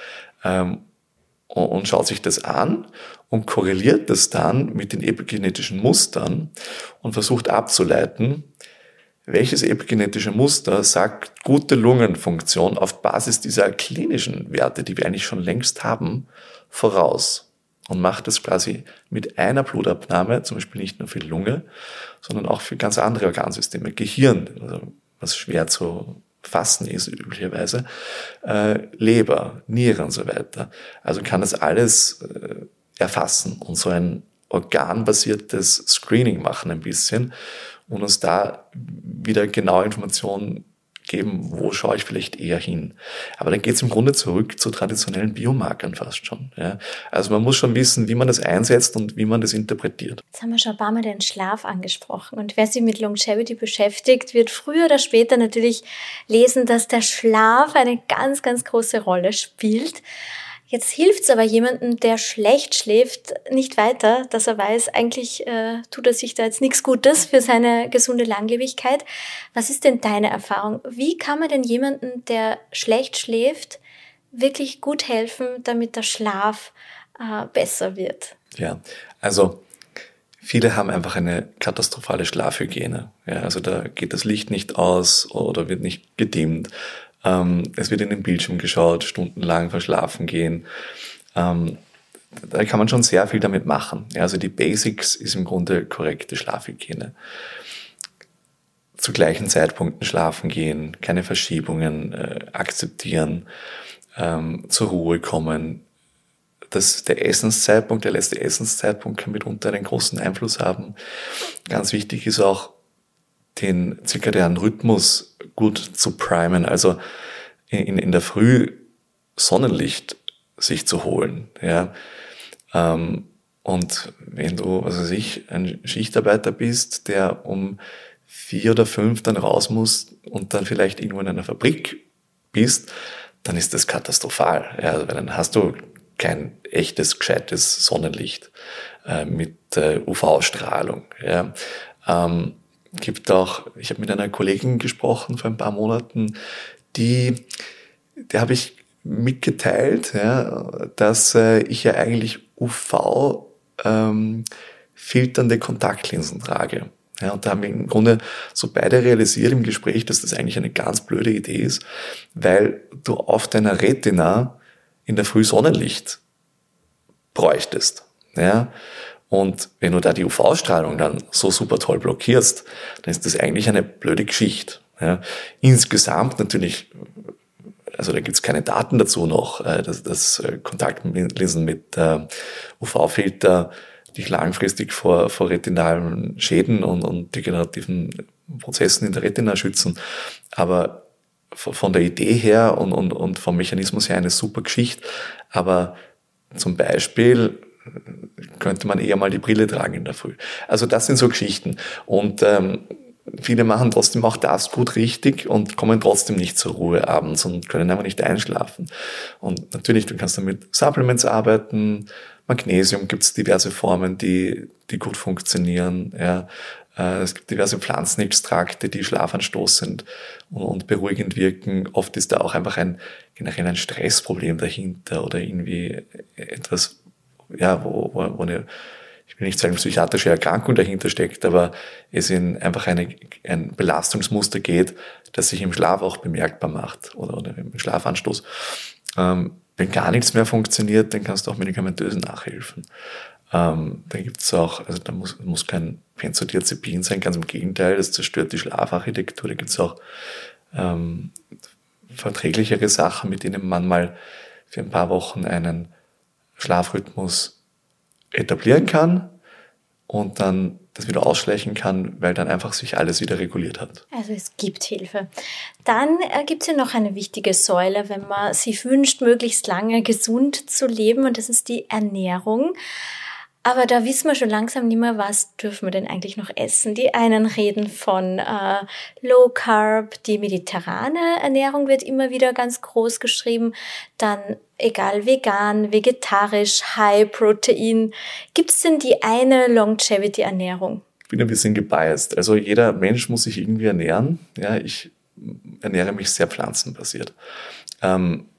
und schaut sich das an und korreliert das dann mit den epigenetischen Mustern und versucht abzuleiten, welches epigenetische Muster sagt gute Lungenfunktion auf Basis dieser klinischen Werte, die wir eigentlich schon längst haben, voraus und macht das quasi mit einer Blutabnahme, zum Beispiel nicht nur für die Lunge, sondern auch für ganz andere Organsysteme, Gehirn, also was schwer zu fassen ist üblicherweise, Leber, Niere und so weiter. Also kann das alles erfassen und so ein organbasiertes Screening machen ein bisschen und uns da wieder genaue Informationen geben, wo schaue ich vielleicht eher hin. Aber dann geht es im Grunde zurück zu traditionellen Biomarkern fast schon. Ja. Also man muss schon wissen, wie man das einsetzt und wie man das interpretiert. Jetzt haben wir schon ein paar Mal den Schlaf angesprochen. Und wer sich mit Longevity beschäftigt, wird früher oder später natürlich lesen, dass der Schlaf eine ganz, ganz große Rolle spielt. Jetzt hilft es aber jemandem, der schlecht schläft, nicht weiter, dass er weiß, eigentlich tut er sich da jetzt nichts Gutes für seine gesunde Langlebigkeit. Was ist denn deine Erfahrung? Wie kann man denn jemandem, der schlecht schläft, wirklich gut helfen, damit der Schlaf besser wird? Ja, also viele haben einfach eine katastrophale Schlafhygiene. Ja, also da geht das Licht nicht aus oder wird nicht gedimmt. Es wird in den Bildschirm geschaut, stundenlang verschlafen gehen. Da kann man schon sehr viel damit machen. Ja, also die Basics ist im Grunde korrekte Schlafhygiene. Zu gleichen Zeitpunkten schlafen gehen, keine Verschiebungen akzeptieren, zur Ruhe kommen. Der Essenszeitpunkt, der letzte Essenszeitpunkt kann mitunter einen großen Einfluss haben. Ganz wichtig ist auch, den zirkadianen Rhythmus gut zu primen, also in der Früh Sonnenlicht sich zu holen. Ja. Und wenn du, ein Schichtarbeiter bist, der um 4 oder 5 dann raus muss und dann vielleicht irgendwo in einer Fabrik bist, dann ist das katastrophal. Ja, weil dann hast du kein echtes, gescheites Sonnenlicht mit UV-Strahlung. Ja. Ich habe mit einer Kollegin gesprochen vor ein paar Monaten, der habe ich mitgeteilt, ja, dass ich ja eigentlich UV-filternde Kontaktlinsen trage. Ja, und da haben wir im Grunde so beide realisiert im Gespräch, dass das eigentlich eine ganz blöde Idee ist, weil du auf deiner Retina in der Früh Sonnenlicht bräuchtest. Ja. Und wenn du da die UV-Strahlung dann so super toll blockierst, dann ist das eigentlich eine blöde Geschichte. Ja. Insgesamt natürlich, also da gibt's keine Daten dazu noch, dass Kontaktlinsen mit UV-Filter dich langfristig vor retinalen Schäden und degenerativen Prozessen in der Retina schützen. Aber von der Idee her und vom Mechanismus her eine super Geschichte. Aber zum Beispiel könnte man eher mal die Brille tragen in der Früh. Also das sind so Geschichten. Und viele machen trotzdem auch das gut richtig und kommen trotzdem nicht zur Ruhe abends und können einfach nicht einschlafen. Und natürlich, du kannst dann mit Supplements arbeiten. Magnesium gibt es diverse Formen, die gut funktionieren. Ja. Es gibt diverse Pflanzenextrakte, die schlafanstoßend und beruhigend wirken. Oft ist da auch einfach generell ein Stressproblem dahinter oder irgendwie etwas, ja, wo ich will nicht sagen, psychiatrische Erkrankung dahinter steckt, aber es einfach ein Belastungsmuster geht, das sich im Schlaf auch bemerkbar macht oder im Schlafanstoß. Wenn gar nichts mehr funktioniert, dann kannst du auch medikamentös nachhelfen. Dann gibt's auch, also da muss kein Benzodiazepin sein, ganz im Gegenteil, das zerstört die Schlafarchitektur. Da gibt's auch verträglichere Sachen, mit denen man mal für ein paar Wochen einen Schlafrhythmus etablieren kann und dann das wieder ausschleichen kann, weil dann einfach sich alles wieder reguliert hat. Also es gibt Hilfe. Dann gibt es ja noch eine wichtige Säule, wenn man sich wünscht, möglichst lange gesund zu leben, und das ist die Ernährung. Aber da wissen wir schon langsam nicht mehr, was dürfen wir denn eigentlich noch essen. Die einen reden von Low Carb, die mediterrane Ernährung wird immer wieder ganz groß geschrieben. Dann egal, vegan, vegetarisch, High Protein. Gibt es denn die eine Longevity-Ernährung? Ich bin ein bisschen gebiased. Also jeder Mensch muss sich irgendwie ernähren. Ja, ich ernähre mich sehr pflanzenbasiert.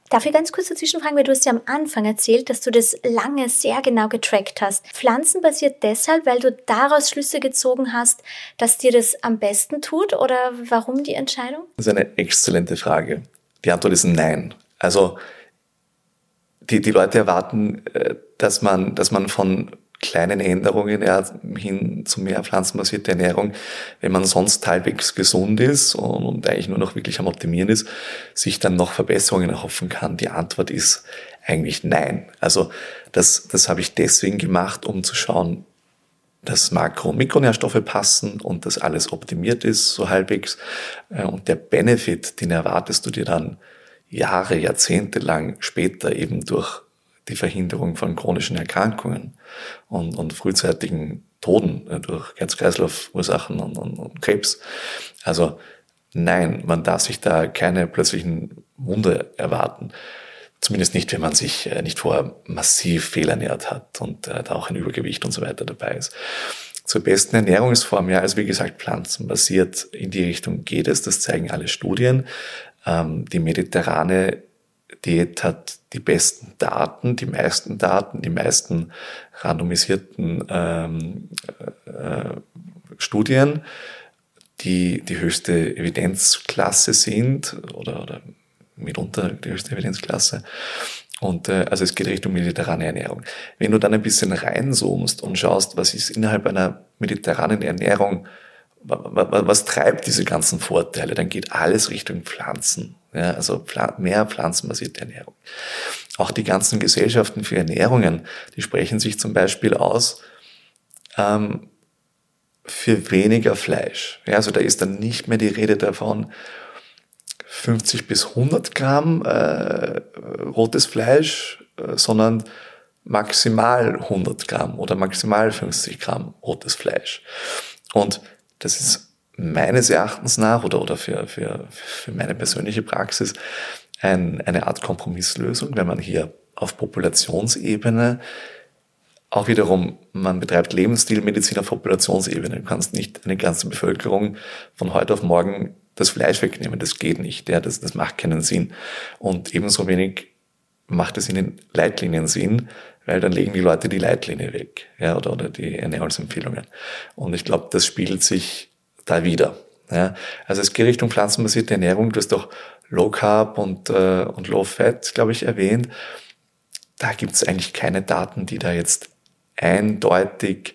Darf ich ganz kurz dazwischen fragen, weil du hast ja am Anfang erzählt, dass du das lange sehr genau getrackt hast. Pflanzenbasiert deshalb, weil du daraus Schlüsse gezogen hast, dass dir das am besten tut, oder warum die Entscheidung? Das ist eine exzellente Frage. Die Antwort ist nein. Also die Leute erwarten, dass man von kleinen Änderungen hin zu mehr pflanzenbasierter Ernährung, wenn man sonst halbwegs gesund ist und eigentlich nur noch wirklich am Optimieren ist, sich dann noch Verbesserungen erhoffen kann. Die Antwort ist eigentlich nein. Also das habe ich deswegen gemacht, um zu schauen, dass Makro- und Mikronährstoffe passen und dass alles optimiert ist, so halbwegs. Und der Benefit, den erwartest du dir dann Jahre, Jahrzehnte lang später eben durch die Verhinderung von chronischen Erkrankungen und frühzeitigen Toden durch Herz-Kreislauf-Ursachen und Krebs. Also nein, man darf sich da keine plötzlichen Wunder erwarten. Zumindest nicht, wenn man sich nicht vorher massiv fehlernährt hat und da auch ein Übergewicht und so weiter dabei ist. Zur besten Ernährungsform, ja, also wie gesagt, pflanzenbasiert in die Richtung geht es, das zeigen alle Studien. Die mediterrane Diät hat die besten Daten, die meisten randomisierten Studien, die höchste Evidenzklasse sind oder mitunter die höchste Evidenzklasse. Und also es geht Richtung mediterrane Ernährung. Wenn du dann ein bisschen reinzoomst und schaust, was ist innerhalb einer mediterranen Ernährung, was treibt diese ganzen Vorteile, dann geht alles Richtung Pflanzen. Ja, also mehr pflanzenbasierte Ernährung. Auch die ganzen Gesellschaften für Ernährungen, die sprechen sich zum Beispiel aus für weniger Fleisch. Ja, also da ist dann nicht mehr die Rede davon, 50 bis 100 Gramm rotes Fleisch, sondern maximal 100 Gramm oder maximal 50 Gramm rotes Fleisch. Und das ist meines Erachtens nach oder für meine persönliche Praxis eine Art Kompromisslösung, wenn man hier auf Populationsebene auch wiederum, man betreibt Lebensstilmedizin auf Populationsebene. Du kannst nicht eine ganze Bevölkerung von heute auf morgen das Fleisch wegnehmen. Das geht nicht. Ja, das macht keinen Sinn. Und ebenso wenig macht es in den Leitlinien Sinn, weil dann legen die Leute die Leitlinie weg, ja, oder die Ernährungsempfehlungen. Und ich glaube, das spiegelt sich da wieder. Ja. Also es geht Richtung pflanzenbasierte Ernährung. Du hast doch Low Carb und Low Fat, glaube ich, erwähnt. Da gibt es eigentlich keine Daten, die da jetzt eindeutig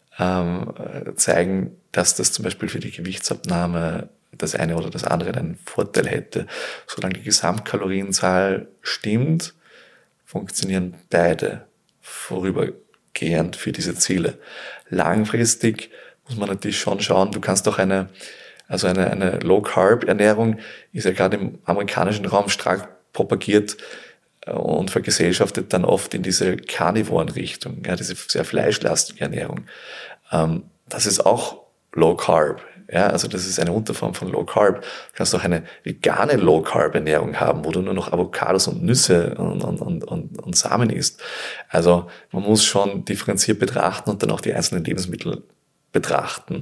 zeigen, dass das zum Beispiel für die Gewichtsabnahme das eine oder das andere einen Vorteil hätte. Solange die Gesamtkalorienzahl stimmt, funktionieren beide vorübergehend für diese Ziele. Langfristig muss man natürlich schon schauen, du kannst doch eine Low-Carb-Ernährung ist ja gerade im amerikanischen Raum stark propagiert und vergesellschaftet dann oft in diese Carnivoren-Richtung, ja, diese sehr fleischlastige Ernährung. Das ist auch Low-Carb. Ja, also das ist eine Unterform von Low Carb. Du kannst auch eine vegane Low Carb Ernährung haben, wo du nur noch Avocados und Nüsse und Samen isst. Also man muss schon differenziert betrachten und dann auch die einzelnen Lebensmittel betrachten.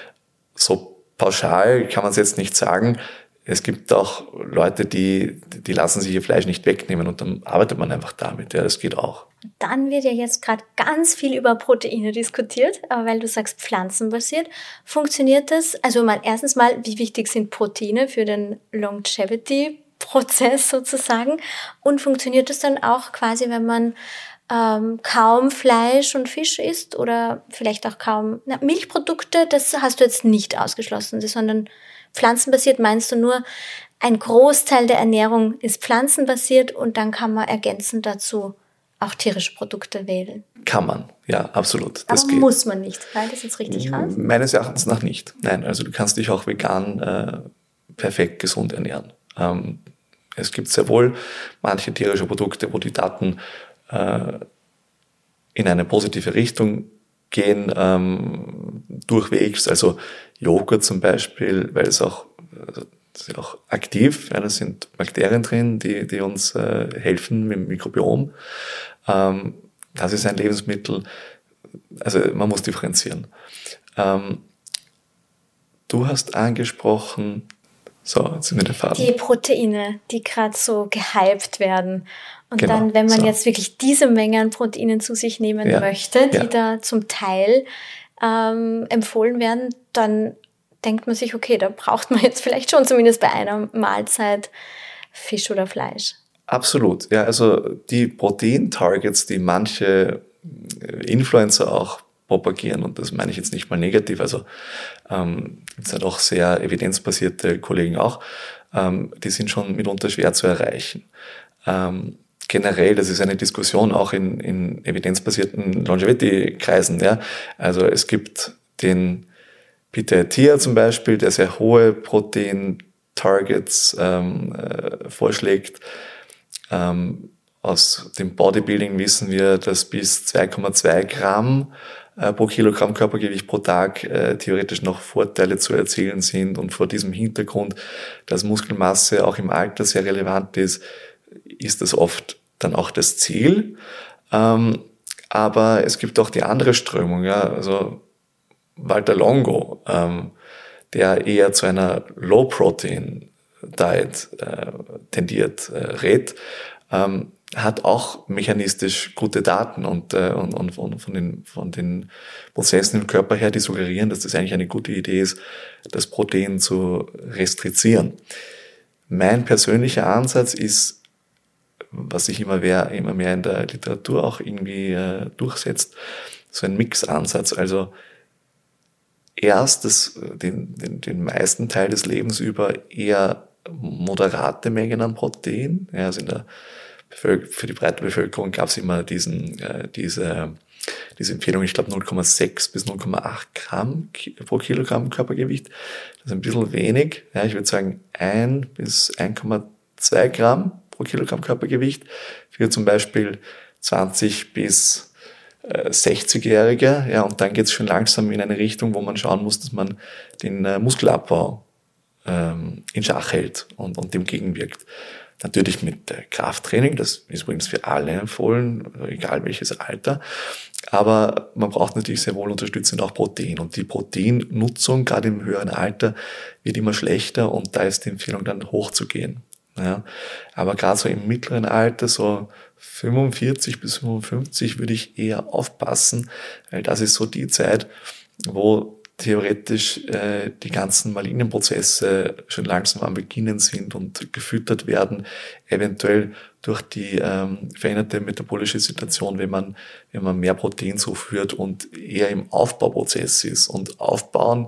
So pauschal kann man es jetzt nicht sagen. Es gibt auch Leute, die lassen sich ihr Fleisch nicht wegnehmen und dann arbeitet man einfach damit. Ja, das geht auch. Dann wird ja jetzt gerade ganz viel über Proteine diskutiert, aber weil du sagst pflanzenbasiert, funktioniert das? Also erstens mal, wie wichtig sind Proteine für den Longevity-Prozess sozusagen? Und funktioniert das dann auch quasi, wenn man kaum Fleisch und Fisch isst oder vielleicht auch kaum Milchprodukte? Das hast du jetzt nicht ausgeschlossen, sondern pflanzenbasiert meinst du nur, ein Großteil der Ernährung ist pflanzenbasiert und dann kann man ergänzend dazu auch tierische Produkte wählen. Kann man, ja, absolut. Das aber geht. Muss man nicht, weil das jetzt richtig raus? Meines Erachtens nach nicht. Nein, also du kannst dich auch vegan perfekt gesund ernähren. Es gibt sehr wohl manche tierische Produkte, wo die Daten in eine positive Richtung gehen, durchwegs. Also Joghurt zum Beispiel, weil es auch das ist auch aktiv, ja, da sind Bakterien drin, die uns helfen mit dem Mikrobiom. Das ist ein Lebensmittel, also man muss differenzieren. Du hast angesprochen So, jetzt sind wir in der Faden. Die Proteine, die gerade so gehypt werden. Und Genau, dann, wenn man so. jetzt wirklich diese Menge an Proteinen zu sich nehmen möchte, die da zum Teil empfohlen werden, dann denkt man sich, okay, da braucht man jetzt vielleicht schon zumindest bei einer Mahlzeit Fisch oder Fleisch. Absolut. Ja, also die Protein-Targets, die manche Influencer auch propagieren, und das meine ich jetzt nicht mal negativ, also gibt es halt auch sehr evidenzbasierte Kollegen auch, die sind schon mitunter schwer zu erreichen. Generell, das ist eine Diskussion auch in evidenzbasierten Longevity-Kreisen. Ja? Also es gibt den Peter Attia zum Beispiel, der sehr hohe Protein-Targets vorschlägt. Aus dem Bodybuilding wissen wir, dass bis 2,2 Gramm pro Kilogramm Körpergewicht pro Tag theoretisch noch Vorteile zu erzielen sind. Und vor diesem Hintergrund, dass Muskelmasse auch im Alter sehr relevant ist das oft dann auch das Ziel. Aber es gibt auch die andere Strömung, ja, also Walter Longo, der eher zu einer Low-Protein-Diet tendiert, rät, hat auch mechanistisch gute Daten und von den Prozessen im Körper her, die suggerieren, dass das eigentlich eine gute Idee ist, das Protein zu restrizieren. Mein persönlicher Ansatz ist, was sich immer mehr in der Literatur auch irgendwie durchsetzt, so ein Mixansatz. Also erst den meisten Teil des Lebens über eher moderate Mengen an Protein. Ja, also für die breite Bevölkerung gab es immer diese Empfehlung, ich glaube 0,6 bis 0,8 Gramm pro Kilogramm Körpergewicht. Das ist ein bisschen wenig. Ja, ich würde sagen 1 bis 1,2 Gramm pro Kilogramm Körpergewicht für zum Beispiel 20 bis 60-Jährige. Ja, und dann geht es schon langsam in eine Richtung, wo man schauen muss, dass man den Muskelabbau in Schach hält und dem gegenwirkt. Natürlich mit Krafttraining, das ist übrigens für alle empfohlen, egal welches Alter. Aber man braucht natürlich sehr wohl unterstützend auch Protein. Und die Proteinnutzung, gerade im höheren Alter, wird immer schlechter und da ist die Empfehlung dann hochzugehen. Ja. Aber gerade so im mittleren Alter, so 45 bis 55, würde ich eher aufpassen, weil das ist so die Zeit, wo theoretisch die ganzen malignen Prozesse schon langsam am Beginnen sind und gefüttert werden, eventuell durch die veränderte metabolische Situation, wenn man mehr Protein zuführt und eher im Aufbauprozess ist. Und Aufbauen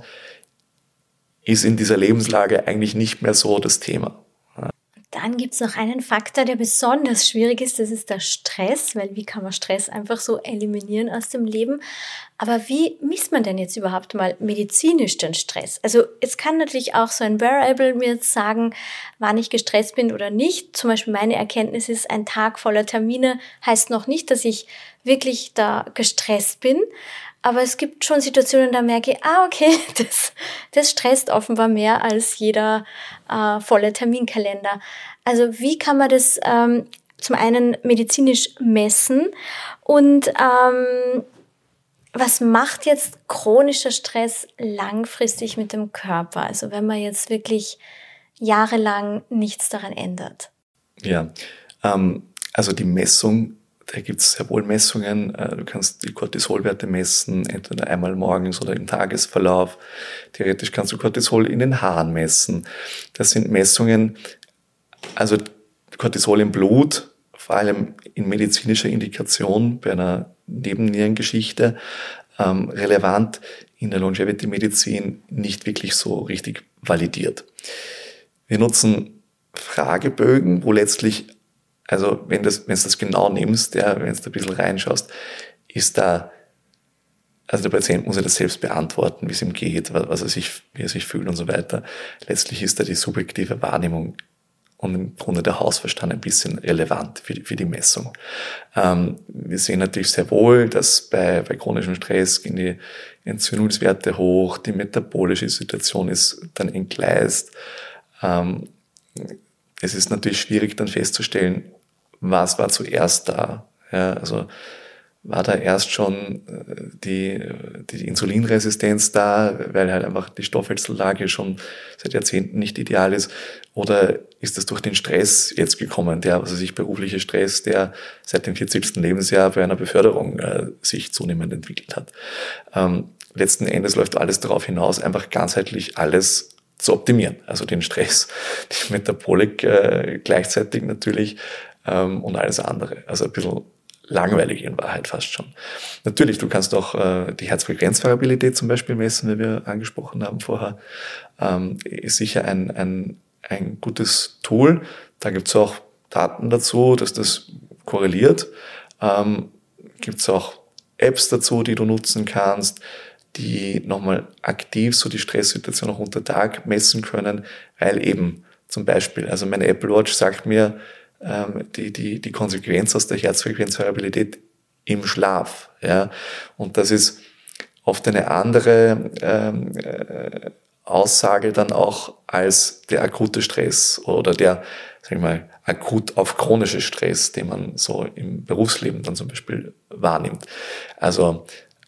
ist in dieser Lebenslage eigentlich nicht mehr so das Thema. Dann gibt es noch einen Faktor, der besonders schwierig ist, das ist der Stress, weil wie kann man Stress einfach so eliminieren aus dem Leben? Aber wie misst man denn jetzt überhaupt mal medizinisch den Stress? Also es kann natürlich auch so ein Wearable mir jetzt sagen, wann ich gestresst bin oder nicht. Zum Beispiel meine Erkenntnis ist, ein Tag voller Termine heißt noch nicht, dass ich wirklich da gestresst bin. Aber es gibt schon Situationen, da merke ich, okay, das stresst offenbar mehr als jeder volle Terminkalender. Also wie kann man das zum einen medizinisch messen und was macht jetzt chronischer Stress langfristig mit dem Körper? Also wenn man jetzt wirklich jahrelang nichts daran ändert. Ja, also die Messung, da gibt es sehr wohl Messungen. Du kannst die Cortisolwerte messen, entweder einmal morgens oder im Tagesverlauf. Theoretisch kannst du Cortisol in den Haaren messen. Das sind Messungen, also Cortisol im Blut, vor allem in medizinischer Indikation bei einer Nebennierengeschichte, relevant, in der Longevity-Medizin nicht wirklich so richtig validiert. Wir nutzen Fragebögen, wo letztlich, also wenn du das genau nimmst, ja, wenn du da ein bisschen reinschaust, ist da, also der Patient muss ja das selbst beantworten, wie es ihm geht, wie er sich fühlt und so weiter. Letztlich ist da die subjektive Wahrnehmung und im Grunde der Hausverstand ein bisschen relevant für die Messung. Wir sehen natürlich sehr wohl, dass bei chronischem Stress gehen die Entzündungswerte hoch, die metabolische Situation ist dann entgleist. Es ist natürlich schwierig dann festzustellen, was war zuerst da. Ja, also war da erst schon die Insulinresistenz da, weil halt einfach die Stoffwechsellage schon seit Jahrzehnten nicht ideal ist? Oder ist das durch den Stress jetzt gekommen, berufliche Stress, der seit dem 40. Lebensjahr bei einer Beförderung sich zunehmend entwickelt hat? Letzten Endes läuft alles darauf hinaus, einfach ganzheitlich alles zu optimieren. Also den Stress, die Metabolik gleichzeitig natürlich und alles andere. Also ein bisschen langweilig in Wahrheit fast schon. Natürlich, du kannst auch die Herzfrequenzvariabilität zum Beispiel messen, wie wir angesprochen haben vorher. Ist sicher ein gutes Tool. Da gibt es auch Daten dazu, dass das korreliert. Gibt es auch Apps dazu, die du nutzen kannst, die nochmal aktiv so die Stresssituation auch unter Tag messen können, weil eben zum Beispiel, also meine Apple Watch sagt mir die Konsequenz aus der Herzfrequenzvariabilität im Schlaf. Ja? Und das ist oft eine andere Aussage dann auch als der akute Stress oder der, sag ich mal, akut auf chronische Stress, den man so im Berufsleben dann zum Beispiel wahrnimmt. Also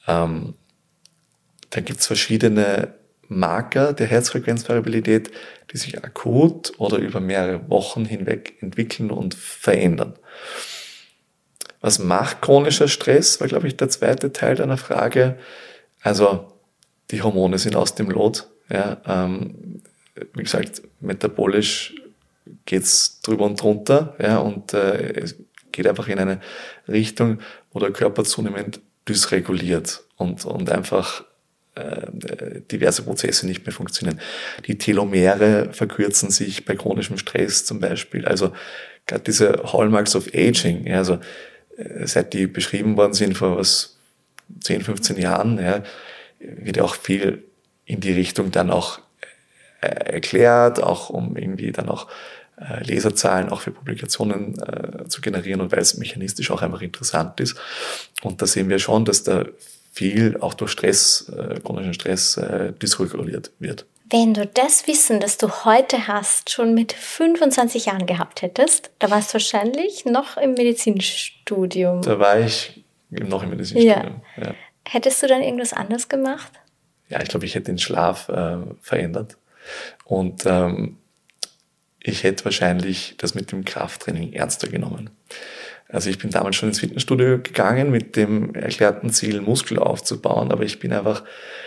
da gibt's verschiedene Marker der Herzfrequenzvariabilität, die sich akut oder über mehrere Wochen hinweg entwickeln und verändern. Was macht chronischer Stress? War, glaube ich, der zweite Teil deiner Frage. Also die Hormone sind aus dem Lot. Ja, wie gesagt, metabolisch geht's drüber und drunter. Ja, und es geht einfach in eine Richtung, wo der Körper zunehmend dysreguliert und einfach diverse Prozesse nicht mehr funktionieren. Die Telomere verkürzen sich bei chronischem Stress zum Beispiel. Also gerade diese Hallmarks of Aging, ja, also seit die beschrieben worden sind vor 10, 15 Jahren, ja, wird auch viel in die Richtung dann auch erklärt, auch um irgendwie dann auch Leserzahlen auch für Publikationen zu generieren und weil es mechanistisch auch einfach interessant ist. Und da sehen wir schon, dass da viel auch durch Stress, chronischen Stress, dysreguliert wird. Wenn du das Wissen, das du heute hast, schon mit 25 Jahren gehabt hättest, da warst du wahrscheinlich noch im Medizinstudium. Da war ich noch im Medizinstudium. Ja. Hättest du dann irgendwas anders gemacht? Ja, ich glaube, ich hätte den Schlaf verändert. Und ich hätte wahrscheinlich das mit dem Krafttraining ernster genommen. Also ich bin damals schon ins Fitnessstudio gegangen mit dem erklärten Ziel, Muskel aufzubauen, aber ich bin einfach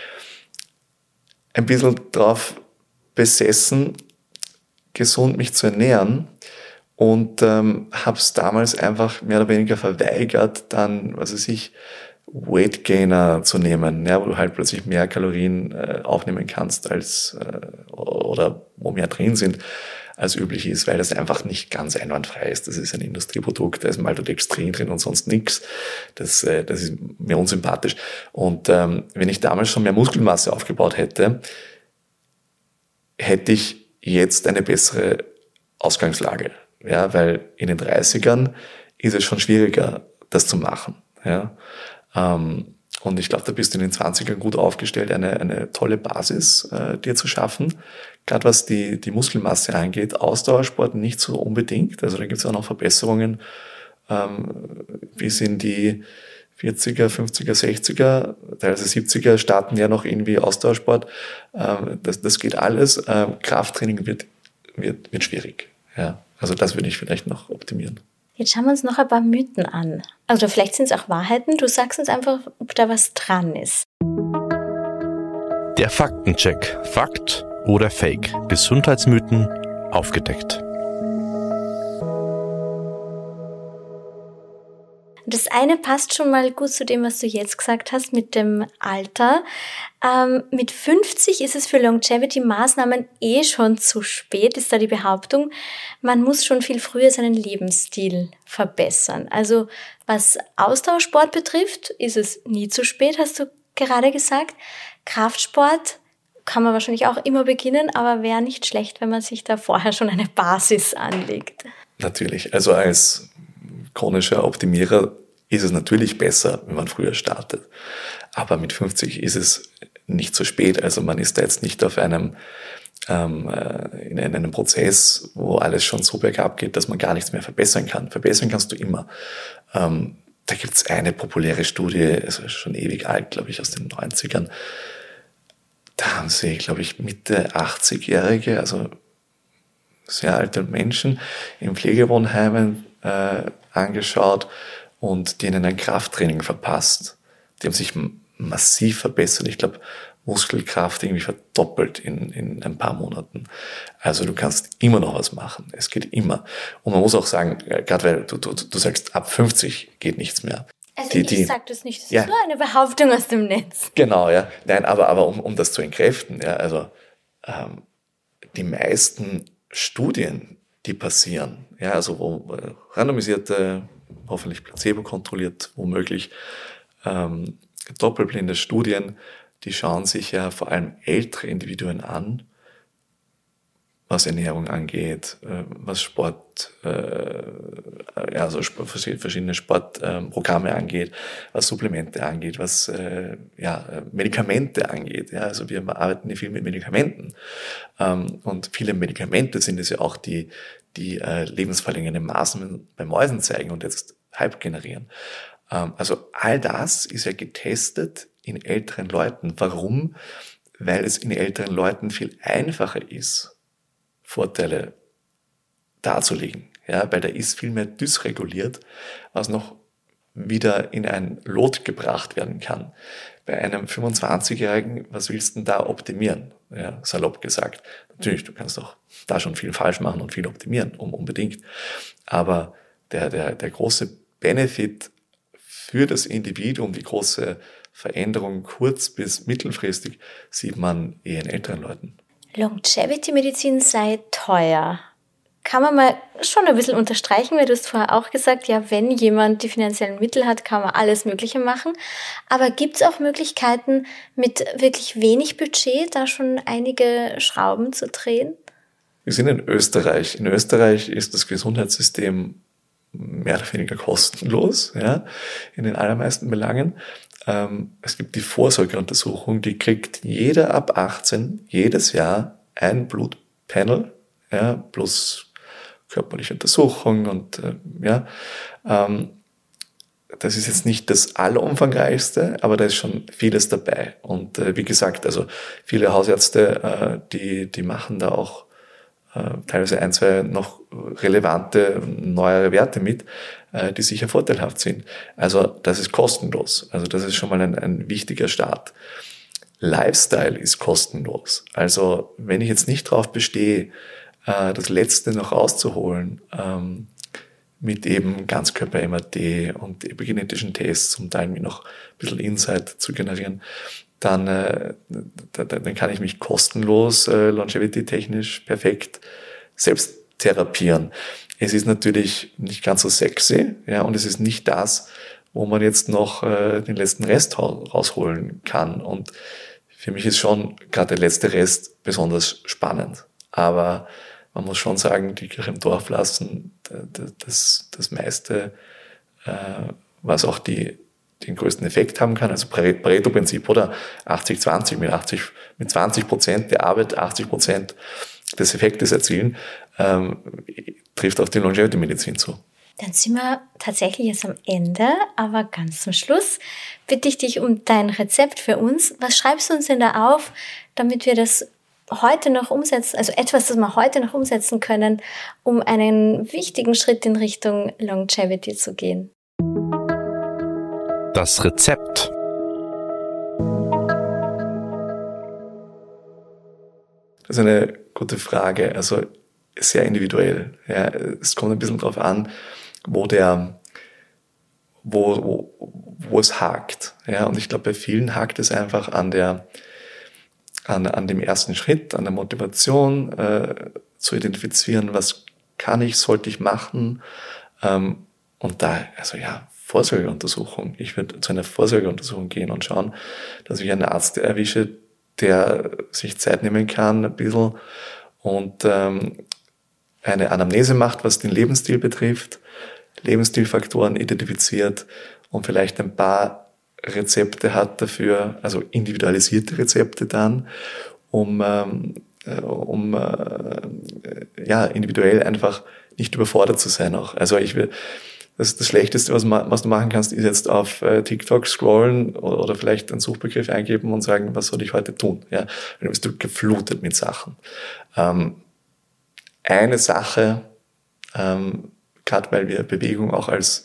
ein bisschen drauf besessen, gesund mich zu ernähren und habe es damals einfach mehr oder weniger verweigert, dann, Weight Gainer zu nehmen, ja, wo du halt plötzlich mehr Kalorien aufnehmen kannst als oder wo mehr drin sind als üblich ist, weil das einfach nicht ganz einwandfrei ist. Das ist ein Industrieprodukt, da ist Maltodextrin drin und sonst nichts. Das ist mir unsympathisch. Und wenn ich damals schon mehr Muskelmasse aufgebaut hätte, hätte ich jetzt eine bessere Ausgangslage. Ja, weil in den 30ern ist es schon schwieriger, das zu machen. Ja. Und ich glaube, da bist du in den 20ern gut aufgestellt, eine tolle Basis dir zu schaffen. Gerade was die Muskelmasse angeht, Ausdauersport nicht so unbedingt. Also da gibt es auch noch Verbesserungen bis in die 40er, 50er, 60er, teilweise 70er starten ja noch irgendwie Ausdauersport. Das geht alles. Krafttraining wird schwierig. Ja, also das würde ich vielleicht noch optimieren. Jetzt schauen wir uns noch ein paar Mythen an. Also vielleicht sind es auch Wahrheiten. Du sagst uns einfach, ob da was dran ist. Der Faktencheck. Fakt oder Fake? Gesundheitsmythen aufgedeckt. Das eine passt schon mal gut zu dem, was du jetzt gesagt hast mit dem Alter. Mit 50 ist es für Longevity-Maßnahmen schon zu spät, ist da die Behauptung. Man muss schon viel früher seinen Lebensstil verbessern. Also was Ausdauersport betrifft, ist es nie zu spät, hast du gerade gesagt. Kraftsport kann man wahrscheinlich auch immer beginnen, aber wäre nicht schlecht, wenn man sich da vorher schon eine Basis anlegt. Natürlich, also als chronischer Optimierer ist es natürlich besser, wenn man früher startet. Aber mit 50 ist es nicht so spät. Also man ist da jetzt nicht auf in einem Prozess, wo alles schon so bergab geht, dass man gar nichts mehr verbessern kann. Verbessern kannst du immer. Da gibt's eine populäre Studie, also schon ewig alt, glaube ich, aus den 90ern. Da haben sie, glaube ich, Mitte 80-Jährige, also sehr alte Menschen in Pflegewohnheimen angeschaut und denen ein Krafttraining verpasst. Die haben sich massiv verbessert. Ich glaube, Muskelkraft irgendwie verdoppelt in ein paar Monaten. Also du kannst immer noch was machen. Es geht immer. Und man muss auch sagen, gerade weil du sagst, ab 50 geht nichts mehr. Also ich sage das nicht, das ist nur eine Behauptung aus dem Netz. Genau, ja. Nein, aber um das zu entkräften, ja, also die meisten Studien, die passieren, ja, also wo randomisierte, hoffentlich placebo-kontrolliert, womöglich doppelblinde Studien, die schauen sich ja vor allem ältere Individuen an, was Ernährung angeht, was Sport, also verschiedene Sportprogramme angeht, was Supplemente angeht, was Medikamente angeht. Ja, also wir arbeiten viel mit Medikamenten und viele Medikamente sind es ja auch, die lebensverlängernde Maßnahmen bei Mäusen zeigen und jetzt Hype generieren. Also all das ist ja getestet in älteren Leuten. Warum? Weil es in älteren Leuten viel einfacher ist, Vorteile darzulegen. Ja, weil da ist viel mehr dysreguliert, was noch wieder in ein Lot gebracht werden kann. Bei einem 25-Jährigen, was willst du denn da optimieren? Ja, salopp gesagt. Natürlich, du kannst auch da schon viel falsch machen und viel optimieren, unbedingt. Aber der große Benefit für das Individuum, die große Veränderung kurz- bis mittelfristig, sieht man eher in älteren Leuten. Longevity-Medizin sei teuer. Kann man mal schon ein bisschen unterstreichen, weil du hast vorher auch gesagt, ja, wenn jemand die finanziellen Mittel hat, kann man alles Mögliche machen. Aber gibt es auch Möglichkeiten, mit wirklich wenig Budget da schon einige Schrauben zu drehen? Wir sind in Österreich. In Österreich ist das Gesundheitssystem mehr oder weniger kostenlos, ja, in den allermeisten Belangen. Es gibt die Vorsorgeuntersuchung, die kriegt jeder ab 18 jedes Jahr ein Blutpanel, ja, plus körperliche Untersuchung und das ist jetzt nicht das Allerumfangreichste, aber da ist schon vieles dabei. Und wie gesagt, also viele Hausärzte, die machen da auch teilweise ein, zwei noch relevante, neuere Werte mit, die sicher vorteilhaft sind. Also das ist kostenlos. Also das ist schon mal ein wichtiger Start. Lifestyle ist kostenlos. Also wenn ich jetzt nicht drauf bestehe, das Letzte noch rauszuholen, mit eben Ganzkörper-MRT und epigenetischen Tests, um da irgendwie noch ein bisschen Insight zu generieren, dann kann ich mich kostenlos, longevity-technisch perfekt selbst therapieren. Es ist natürlich nicht ganz so sexy, ja, und es ist nicht das, wo man jetzt noch den letzten Rest rausholen kann. Und für mich ist schon gerade der letzte Rest besonders spannend. Aber man muss schon sagen, die Kirche im Dorf lassen, das meiste, was auch den größten Effekt haben kann, also Pareto-Prinzip oder 80-20, mit 20% der Arbeit 80% des Effektes erzielen, trifft auf die Longevity-Medizin zu. Dann sind wir tatsächlich jetzt am Ende, aber ganz zum Schluss bitte ich dich um dein Rezept für uns. Was schreibst du uns denn da auf, damit wir das heute noch umsetzen, also etwas, das wir heute noch umsetzen können, um einen wichtigen Schritt in Richtung Longevity zu gehen? Das Rezept. Das ist eine gute Frage, also sehr individuell. Ja, es kommt ein bisschen drauf an, wo es hakt. Ja, und ich glaube, bei vielen hakt es einfach an dem ersten Schritt, an der Motivation, zu identifizieren, was kann ich, sollte ich machen. Und da, also ja, Vorsorgeuntersuchung. Ich würde zu einer Vorsorgeuntersuchung gehen und schauen, dass ich einen Arzt erwische, der sich Zeit nehmen kann, ein bisschen, und eine Anamnese macht, was den Lebensstil betrifft, Lebensstilfaktoren identifiziert und vielleicht ein paar Rezepte hat dafür, also individualisierte Rezepte dann, um individuell einfach nicht überfordert zu sein auch. Also das Schlechteste, was du machen kannst, ist jetzt auf TikTok scrollen oder vielleicht einen Suchbegriff eingeben und sagen, was soll ich heute tun? Ja, dann bist du geflutet mit Sachen. Eine Sache, gerade weil wir Bewegung auch als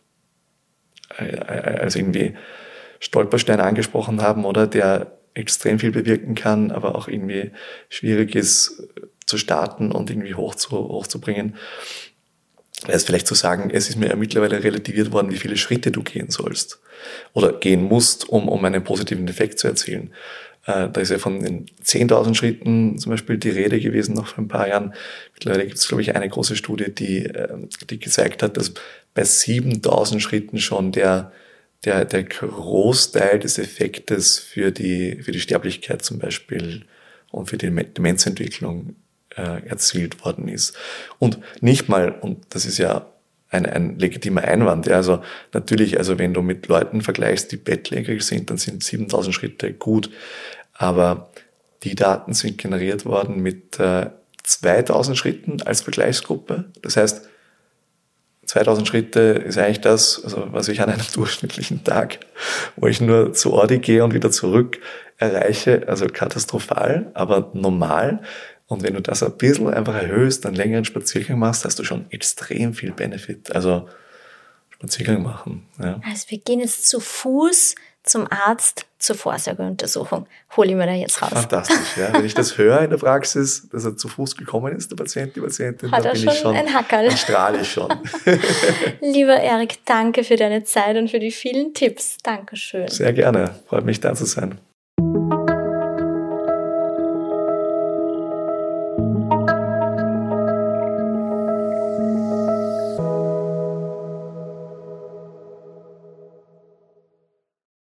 irgendwie Stolperstein angesprochen haben, oder der extrem viel bewirken kann, aber auch irgendwie schwierig ist zu starten und irgendwie hochzubringen. Es vielleicht zu sagen, es ist mir ja mittlerweile relativiert worden, wie viele Schritte du gehen sollst oder gehen musst, um einen positiven Effekt zu erzielen. Da ist ja von den 10.000 Schritten zum Beispiel die Rede gewesen, noch vor ein paar Jahren. Mittlerweile gibt es, glaube ich, eine große Studie, die gezeigt hat, dass bei 7.000 Schritten schon der Großteil des Effektes für die Sterblichkeit zum Beispiel und für die Demenzentwicklung erzielt worden ist. Und nicht mal, und das ist ja ein legitimer Einwand, ja, also natürlich, also wenn du mit Leuten vergleichst, die bettlägerig sind, dann sind 7.000 Schritte gut, aber die Daten sind generiert worden mit 2.000 Schritten als Vergleichsgruppe. Das heißt, 2.000 Schritte ist eigentlich das, also was ich an einem durchschnittlichen Tag, wo ich nur zu Ordi gehe und wieder zurück erreiche, also katastrophal, aber normal. Und wenn du das ein bisschen einfach erhöhst, einen längeren Spaziergang machst, hast du schon extrem viel Benefit. Also Spaziergang machen. Ja. Also wir gehen jetzt zu Fuß zum Arzt zur Vorsorgeuntersuchung. Hol ich mir da jetzt raus. Fantastisch, ja. Wenn ich das höre in der Praxis, dass er zu Fuß gekommen ist, der Patient, die Patientin, hat dann bin ich schon, ein Hackerl. Dann strahle ich schon. Lieber Erik, danke für deine Zeit und für die vielen Tipps. Dankeschön. Sehr gerne. Freut mich, da zu sein.